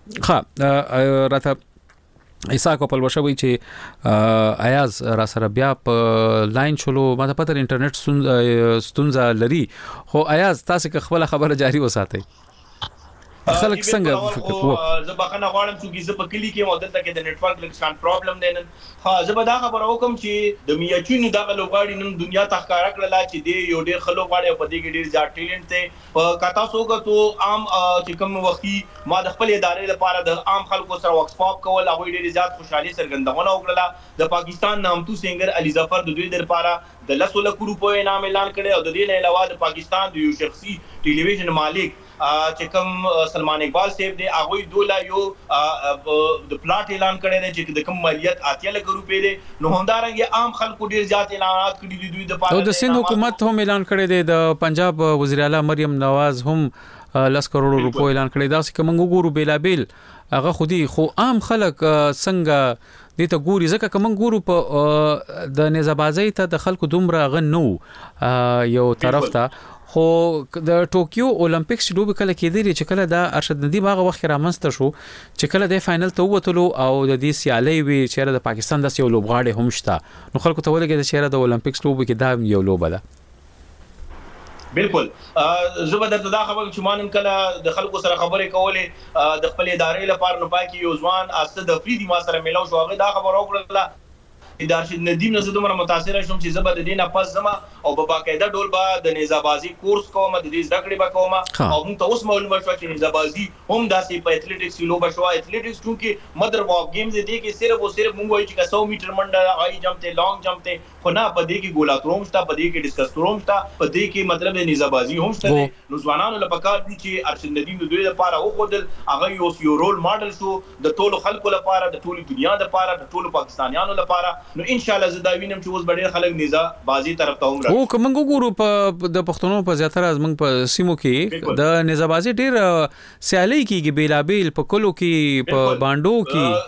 A: ښه راته ایسا کو په لوشوي چې ایاز را سره بیا په لاین شلو ماته پته انټرنیټ ستونزه لري خو ایاز تاسو که خپل خبره جاری وساتئ خلک څنګه فکر کوو
N: زه بخنه غواړم چې زه په کلی کې مودل ته کې د نتورک لږ شان پرابلم دی نن. ها زه به دا خبره وکم چې د میاچونو دغه لوبغاړي نن دنیا ته ښکارا کړل چې دی یو ډېر خلک غواړي په دې کې ډېر زیات ټیلنټ دی. په کاته سوګه عام چې کوم وختي ما د خپل ادارې لپاره د عام خلکو سره ورک سپاپ کول هغه ډېر زیات خوشحالي څرګندونه وکړه. د پاکستان نامتو سنگر علي ظفر د دوی لپاره د لسو لکو روپو انعام اعلان کړي او د دې نه علاوه د پاکستان د یو شخصي ټلویزیون مالک چې کوم سلمان اقبال صاحب دی هغه دولا یو د پلاټ اعلان کړی دی چې د کوم مالیت اتیا لک روپے دی. نو همدارنګه عام خلکو ډیر زیات اعلانات کړي دي دوی د پاره.
A: او د سند حکومت هم اعلان کړی دی د پنجاب وزیر اعلی مریم نواز هم لس کروڑ روپو اعلان کړی دا چې کوم ګورو بیلابل هغه خودي خو عام خلک څنګه دې ته ګوري ځکه کوم ګورو په د نزبازۍ ته د خلکو دومره غن نو یو طرف ته خو د ټوکیو اولمپیکس لوبې کله کېدې چې کله دا ارشد ندیم هغه وخت رامنځته شو چې کله د فائنل ته ووتلو او د دې سیالي وی چې د پاکستان د یو لوبغاړي هم شته نو خلکو ته ولګي چې د اولمپیکس لوبې کې دا یو لوبه ده.
N: بالکل زه به درته دا خبره چې مانن کله د خلکو سره خبرې کولې د خپل ادارې لپاره نو پاکي یو ځوان اسد افریدي ما سره ملاو شو هغه دا خبره وکړه ادارشد ندیم نه زه دومره متاثر شوم چې زه به د دې نه پس زما او په باقاعده ډول به د نزابازي کورس کوم د دې زده کړې به کوم او موږ ته اوس معلومه شوه چې نزابازي هم داسې په اتلیټکس کې لوبه شوه. اتلیټکس چونکې مدر واف گیمز دی کې صرف او صرف موږ وایو چې سو میټر منډه هاي جمپ ته لانګ جمپ ته خو نه په دې کې ګولاتروم شته په دې کې ډیسکس تروم شته په دې کې مطلب د نزابازي هم شته. نو ځوانانو لپاره دي چې ارشد ندیم د دوی لپاره او خودل هغه یو یو رول ماډل شو د ټولو خلکو لپاره د ټولو دنیا لپاره د ټولو پاکستانیانو لپاره. نو ان شاء الله دا وینم چې اوس ډېر خلک نزا بازی طرف ته هم راځي.
A: او کوم ګورو په د پښتنو په زیاتره زمنګ په سیمو کې د نزا بازی ډېر سیالي کېږي بیلابل په کلو کې په باندو کې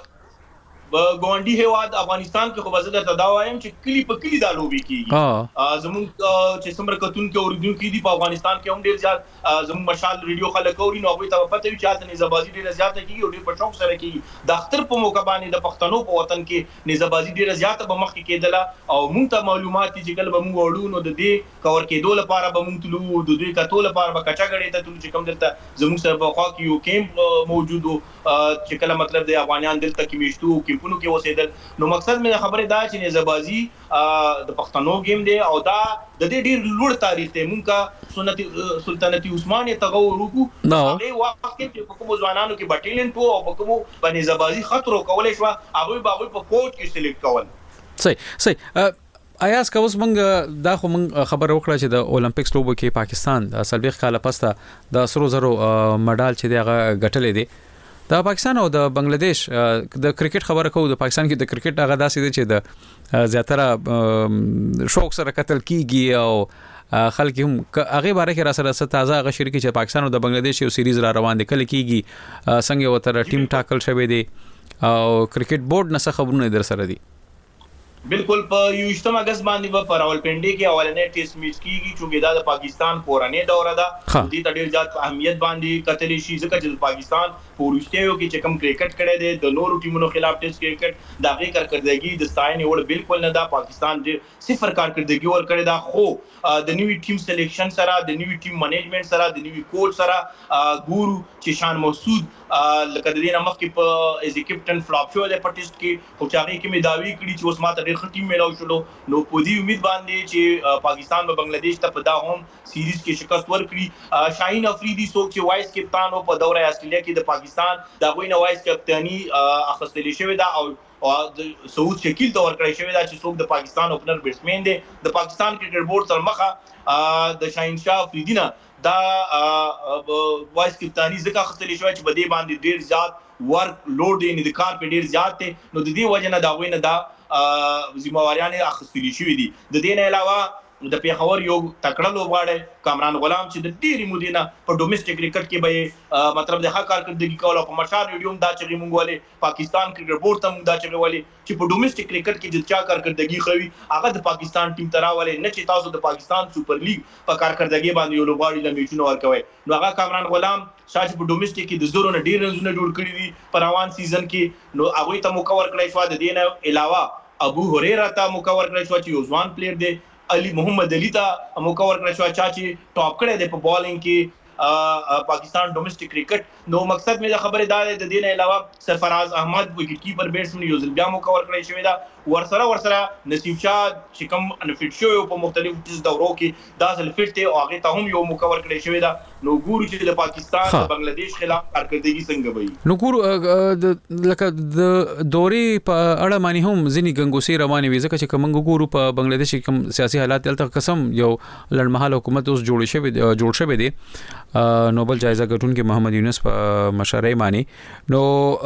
N: ګوندی هواد افغانستان کې خو به زه درته دا وایم چې کلی په کلی دا لوبي کیږي. زموږ چې څومره کتون کې اوریدونکو دي په افغانستان کې هم ډیر زیات زموږ مشال ریډیو خلک اوري نو هغه ته پته وي چې حالت نزابازي ډیره زیاته کیږي او ډیر په شوق سره کیږي. د اختر په موقع باندې د پښتنو په وطن کې نزابازي ډیره زیاته به مخ کې کېدله او موږ ته معلومات چې کله به موږ وړو نو د دې کور کېدو لپاره به موږ تلو د دې کتو لپاره به کچاګړې ته تلو چې کوم دلته زموږ سره په خوا کې یو کیمپ موجود وو چې کله مطلب د افغانان دلته کې میشتو کیمپونو کې اوسېدل. نو مقصد مې خبره دا چې نزابازي د پښتنو گیم دی او دا د دې ډیر لوړ تاریخ دی. مونږه سنت سلطنتي عثماني تغور وکړو هغه وخت کې په کوم ځوانانو کې بټیلنټ وو او په کوم باندې نزابازي خطر کولای شو هغه به په کوچ کې سلیکټ کول.
A: صحیح صحیح آیاس که اوس موږ دا خو موږ خبر وکړه چې د اولمپیکس لوبو کې پاکستان د سلويخ کاله پسته د سرو زرو مډال چې دی هغه ګټلې دی. د پاکستان او د بنگلاديش د کرکټ خبره کوو د پاکستان کې د کرکټ هغه داسې دی چې د زیاتره شوق سره قتل کیږي او خلک هم هغه باره کې را سره تازه هغه شریک چې پاکستان او د بنگلاديش یو سیریز را روان دي کله کیږي څنګه وتر ټیم ټاکل شوی دی او کرکټ بورډ نه خبرونه در سره دي.
N: بالکل په یوشتم اگست باندې په راولپنډي کې اولنې ټیسټ میچ کیږي چې دا د پاکستان پورانه دوره ده. دې ته ډېر زیات اهمیت باندې کتلې شي ځکه چې پاکستان پورشتیو کې چې کوم کرکټ کړي دي د نورو ټیمونو خلاف ټیسټ کرکټ دا غي کارکړدګي د ستاینې وړ بالکل نه ده. پاکستان دې صفر کارکړدګي ور کړی دا خو د نیوی ټیم سلیکشن سره د نیوی ټیم منیجمنت سره د نیوی کوچ سره ګورو چې شان مسعود لکه د دې نمخ کې په ایز کیپټن فلاپ شو د پټیسټ کې خو چاغي کې مداوي کړی چې اوس ماته ډېر ټیم ملاو شلو. نو په دې امید باندې چې پاکستان به بنگلاديش ته په دا هم سیریز کې شکست ورکړي. شاهین افریدي څوک چې وایس کپتان او په دوره استرالیا کې د پاکستان دا غوینه وایس کپتانی اخستلی شوی دا او او سعود شکیل ته ورکړی شوی دا چې څوک د پاکستان اوپنر بیټسمن دی. د پاکستان کرکټ بورډ تر مخه د شاهین شاه افریدي نه دا وایس کپتانی ځکه اخستلی شوی چې بده باندې ډیر زیات ورک لوډ دی نه د کار په ډیر زیات دی. نو د دې وجه نه دا غوینه دا ذمہواریان اخستلی شوی دي. د دې نه علاوه د پیښور یو تکړه لوبغاړی کامران غلام چې د ډېری مودې نه په ډومېسټک کرکټ کې به مطلب د ښه کارکردګي کوله په مشال ریډیوم دا چې موږ ولې پاکستان کرکټ بورډ ته موږ دا چې ولې چې په ډومېسټک کرکټ کې چې چا کارکردګي خوي هغه د پاکستان ټیم ته راولې نه چې تاسو د پاکستان سوپر لیګ په کارکردګي باندې یو لوبغاړي له میچونو ورکوي نو هغه کامران غلام شاج په ډومېسټک کې د زورو نه ډېر رنزونه جوړ کړی دي په روان سیزن کې نو هغه ته مکور کړی شو د دې علاوه ابو هريره ته مکور کړی شو چې یو ځوان پلیئر دی علي محمد علي ته مکور کړی شو چې ټاپ کړی دی په بالینګ کې پاکستان ډومېسټک کرکټ نو مقصد مې د خبرې دا دی د دې نه علاوه سرفراز احمد وکټ کیپر بیټسمن یو ځل بیا مکور کړی شوی دا ورسره ورسره نصیب شاه چې کوم انفټ شو په مختلفو ټیسټ دورو کې دا ځل فټ دی او هغه ته هم یو مکور کړی شوی دا نو ګورو چې د پاکستان د بنگلاديش خلاف کارکردګي څنګه وي
A: نو ګورو لکه د دوري په اړه معنی هم ځینی ګنګوسي رواني وي ځکه چې کوم ګورو په بنگلاديش کې کوم سیاسي حالات دلته قسم یو لړمحال حکومت اوس جوړ شوی جوړ شوی دی نوبل جایزه ګټونکي محمد یونس په مشرۍ معنی نو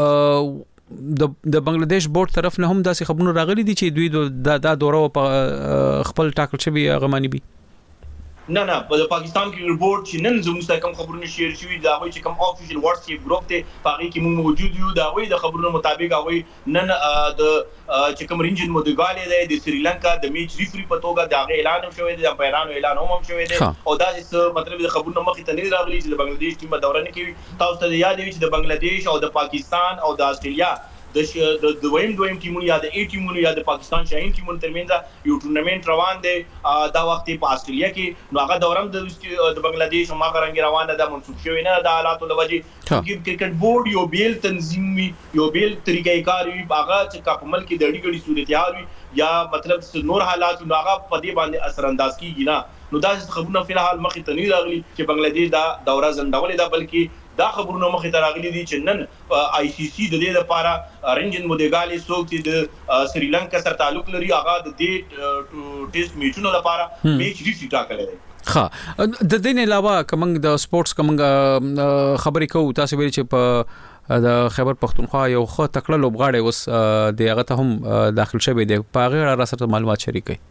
A: د د بنگلاديش بورډ طرف نه هم داسې خبرونه راغلي دي چې دوی د دا دوره په خپل ټاکل شوی غمانی بي
N: نه نه په پاکستان کې بورډ چې نن زموږ سره کوم خبرونه شیر شوي دا وایي چې کوم افیشل واتس اپ ګروپ ته پاره کې موږ موجود یو دا وایي د خبرونو مطابق هغه نن د چې کوم رینجن مودګالې دی د سریلانکا د میچ ریفری په توګه دا اعلان هم شوی دی د پیرانو اعلان هم شوی دی او دا چې مطلب د خبرونو مخې ته نه راغلي چې د بنگلاديش ټیم دوران کې تاسو ته یاد وي چې د بنگلاديش او د پاکستان او د استرالیا د د دویم دویم ټیمونو یا د ای ټیمونو یا د پاکستان شاهین ټیمونو ترمنځ یو ټورنمنت روان دی دا وخت په استرالیا کې نو هغه دورم د د بنگلاديش او ماغرنګ روانه ده منسوخ شوی نه د حالاتو لوجه چې کرکټ بورډ یو بیل تنظیم وي یو بیل طریقې کار وي هغه چې کاپمل کې د اړیګړي صورتحال وي یا مطلب نور حالات نو هغه په دې باندې اثر انداز کیږي نه نو دا خبرونه په الحال مخې ته نه راغلي چې بنگلاديش دا دوره زندولې ده بلکې دا خبرونه مخې ته راغلي دي چې نن آی سی سی د دې لپاره رنجن مودګالي څوک چې د سریلانکا سره تعلق لري هغه د دې ټیسټ میچونو لپاره میچ ریفری ټاکلی دی
A: ها د دې نه علاوه کوم د سپورتس کوم خبرې کوو تاسو ویل چې په د خیبر پختونخوا یو خو تکړه لوبغاړی اوس د هغه ته هم داخل شوی دی په هغه اړه سره معلومات شریکي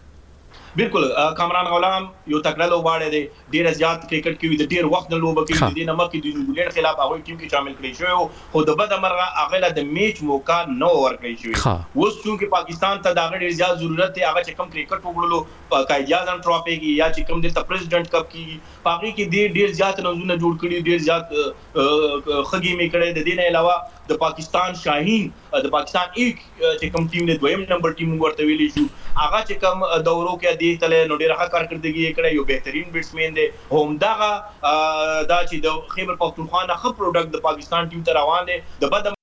N: بالکل کامران غلام یو تکړه لوبغاړی دی ډیر زیات کرکټ کې د ډیر وخت نه لوبه کوي د دې نمک د نیوزیلند خلاف هغه ټیم کې شامل کړی شو خو د بد مرغه هغه له د میچ موقع نه ورکړی شو اوس چې پاکستان ته دا ډیر زیات ضرورت دی هغه چې کم کرکټ وګړو قائد اعظم ټرافي کې یا چې کم د پریزیدنت کپ کې پاګي کې ډیر زیات نوزونه جوړ کړي ډیر زیات خګي می کړي د دې نه علاوه د پاکستان شاهین د پاکستان ایک چې کوم ټیم د دویم نمبر ټیم ورته ویلی شو هغه چې کوم دورو کې دی تل نو ډیر ښه کارکردګي کړی یو بهترین بیټسمن دی هم دغه دا چې د خیبر پختونخوا نه ښه پروډکټ د پاکستان ټیم ته روان دی د بد